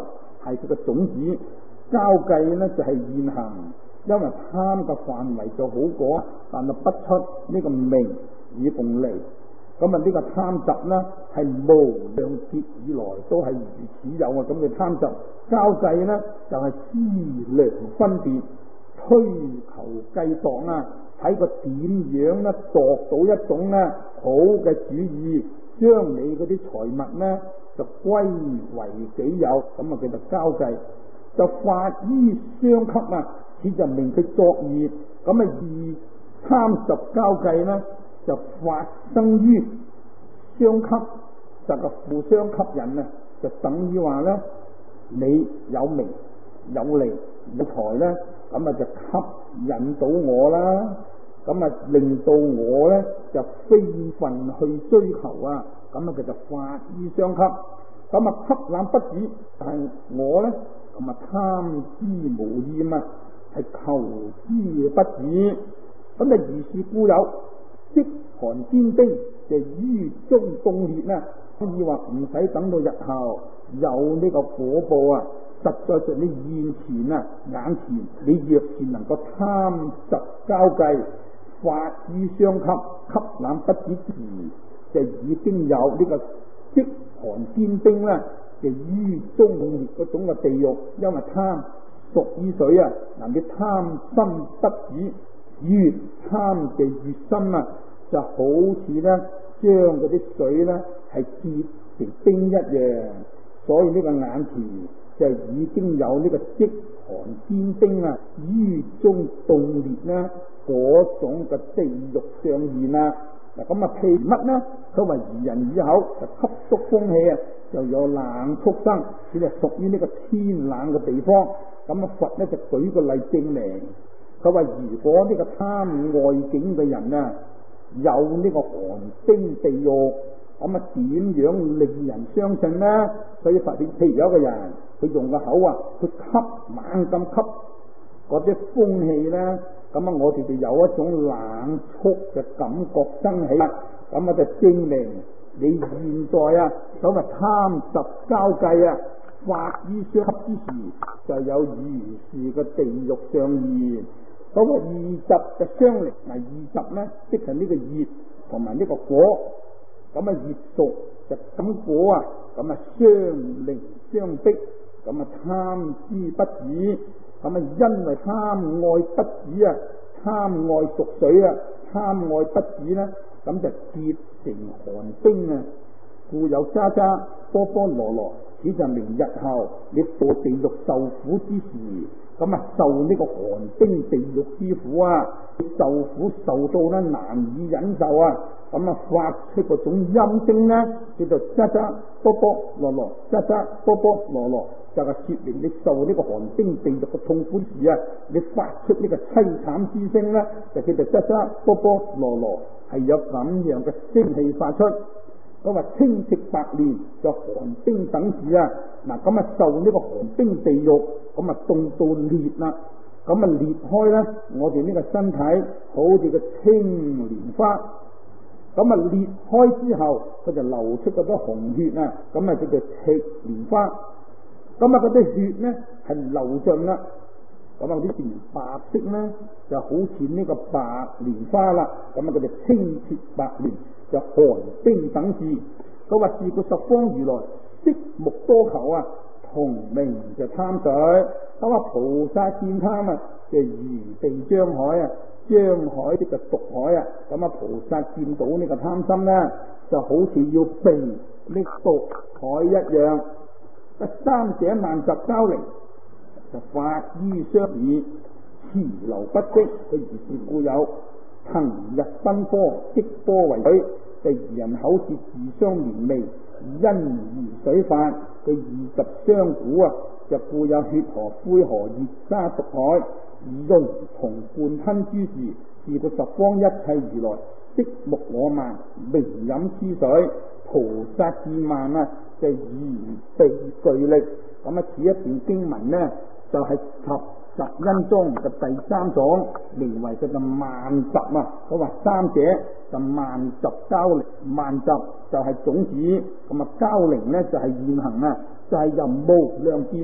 係佢嘅種子，交際呢就係、是、現行，因為貪嘅範圍就好廣，但係不出呢個名以共利。咁啊呢個貪執呢係無量劫以來都係如此有啊，咁嘅貪執交際呢就係、是、思量分別推求計度啊，睇個點樣呢度到一種呢好嘅主意，將你嗰啲財物呢就歸為己有，咁啊叫做交際。就法於相給啊，此就令佢作業。咁啊二貪執交際呢就發生於相給，就個互相吸引啊，就等於話呢你有名有利有財呢，咁啊就吸引到我啦，咁啊令到我呢就非分去追求啊，咁啊佢就法於相給。咁啊吸攬不止，但係我呢咁啊貪之無厭啊，係求之不止。咁啊如是故有積寒堅冰，就於中凍裂啦。可以話唔使等到日後有呢個果報啊，實在在你現前啊眼前，你若是能夠貪執交際，法於相給，吸攬不止時，就已經有呢個積寒堅冰啦，就於中凍裂嗰種嘅地獄。因為貪屬於水啊，嗱你貪心不止，越貪就越深啊，就好似咧將嗰啲水咧係結成冰一樣。所以呢個眼前就已經有呢個積寒堅冰啊，於中凍裂啦，嗰種嘅地獄上現啊。嗱咁啊，譬如乜呢？佢話愚人以後就吸縮風氣啊，就有冷畜生，佢就屬於呢個天冷嘅地方。咁啊，佛咧就舉個例證明，佢話如果呢個貪外境嘅人啊，有呢個寒冰地獄，咁啊點樣令人相信呢？所以佛譬如有一個人，佢用個口啊，佢吸猛咁吸嗰啲風氣咧，咁啊我哋就有一種冷促嘅感覺生起，咁啊就證明你現在啊所謂貪執交際啊，法於相給之時，就有如是嘅地獄上現。嗰個二執嘅相離，嗱二執咧即係呢個業同埋呢個果，咁啊業熟就感果啊，咁啊相離相逼，咁啊貪之不止。咁啊，因為貪愛不止啊，貪愛屬水啊，貪愛不止啦，咁就結成寒冰啊。故有渣渣波波羅羅，此就明日後你墮地獄受苦之時，咁啊受呢個寒冰地獄之苦啊，受苦受到咧難以忍受啊，咁啊發出嗰種音聲咧，叫做渣渣波波羅羅，渣渣波波羅羅。就係說明你受呢個寒冰地獄嘅痛苦時啊，你發出呢個淒慘之聲咧，就叫做喳喳波波羅羅，係有咁樣嘅聲氣發出。咁話青赤白蓮就寒冰等事啊，嗱咁啊受呢個寒冰地獄，咁啊凍到裂啦，咁啊裂開咧，我哋呢個身體好似個青蓮花，咁啊裂開之後，佢就流出嗰啲紅血啊，咁啊叫做赤蓮花。咁啊，嗰啲血咧係流盡啦，咁啊啲變白色咧就好似呢個白蓮花啦，咁啊佢哋青切白蓮就寒冰等事。佢話是故十方如來色目多求啊，同名就貪水。咁啊菩薩見貪啊，就如地張海啊，張海即係毒海啊。咁啊菩薩見到呢個貪心咧，就好似要避呢毒海一樣。三者難執交離，就法於相異，持流不息。佢如是故有騰日奔波，積波為水。第二人口是自相連味，因而水泛。佢二十相鼓啊，就故有血河、灰河、熱沙、毒海，融同貫吞諸事。是故十方一切如來，色目我慢，名飲此水。菩薩見慢啊，就如備巨力。咁啊，此一段經文呢，就係、是、十十因中嘅第三種，名為佢嘅慢執啊。佢話三者就慢執交離，慢執就係種子，咁啊交離呢就係、是、現行啊，就係、是、由無量劫一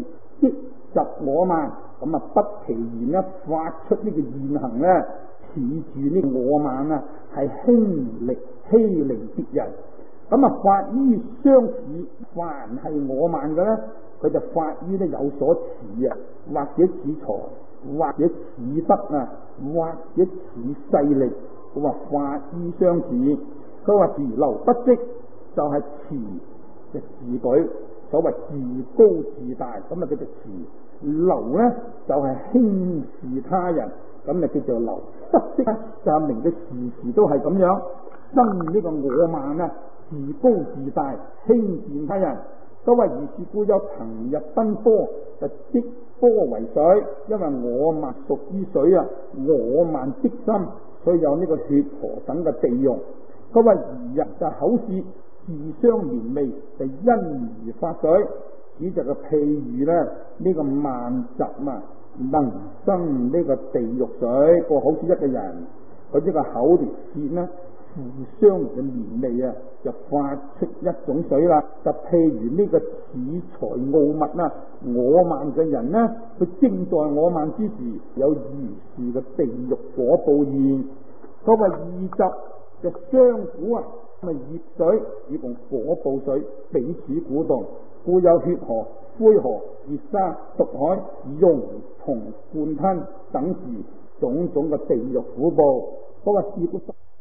激集我慢，咁啊不其然咧發出呢個現行咧，恃住呢個我慢啊係輕力欺凌別人，咁啊發於相似，凡係我慢嘅咧，佢就發於咧有所恃啊，或者恃財，或者恃德啊，或者恃勢力，佢話發於相似。佢話自流不息就係持嘅自舉，所謂自高自大，咁啊叫做持。流咧就係、是、輕視他人，咁啊叫做流。不息咧就係明佢時時都係咁樣生呢個我慢啊，自高自大，輕賤他人。所謂如是故有騰日奔波，就積波為水，因為我慢屬於水啊，我慢積心，所以有呢個血河等嘅地用。佢話而日就口舌自相連味，就因而發水。指就個譬喻咧，呢、這個慢習啊，能生呢個地獄水。個好似一個人，佢呢個口同舌呢互相嘅連味啊，就發出一種水啦。就譬如呢個恃財傲物啊，我慢嘅人呢，佢正在我慢之時，有如是嘅地獄火報現。嗰個二習就相鼓啊，咁啊熱水以共火報水彼此鼓動，故有血河、灰河、熱沙、毒海、熔銅灌吞等時種種嘅地獄苦報。嗰個事故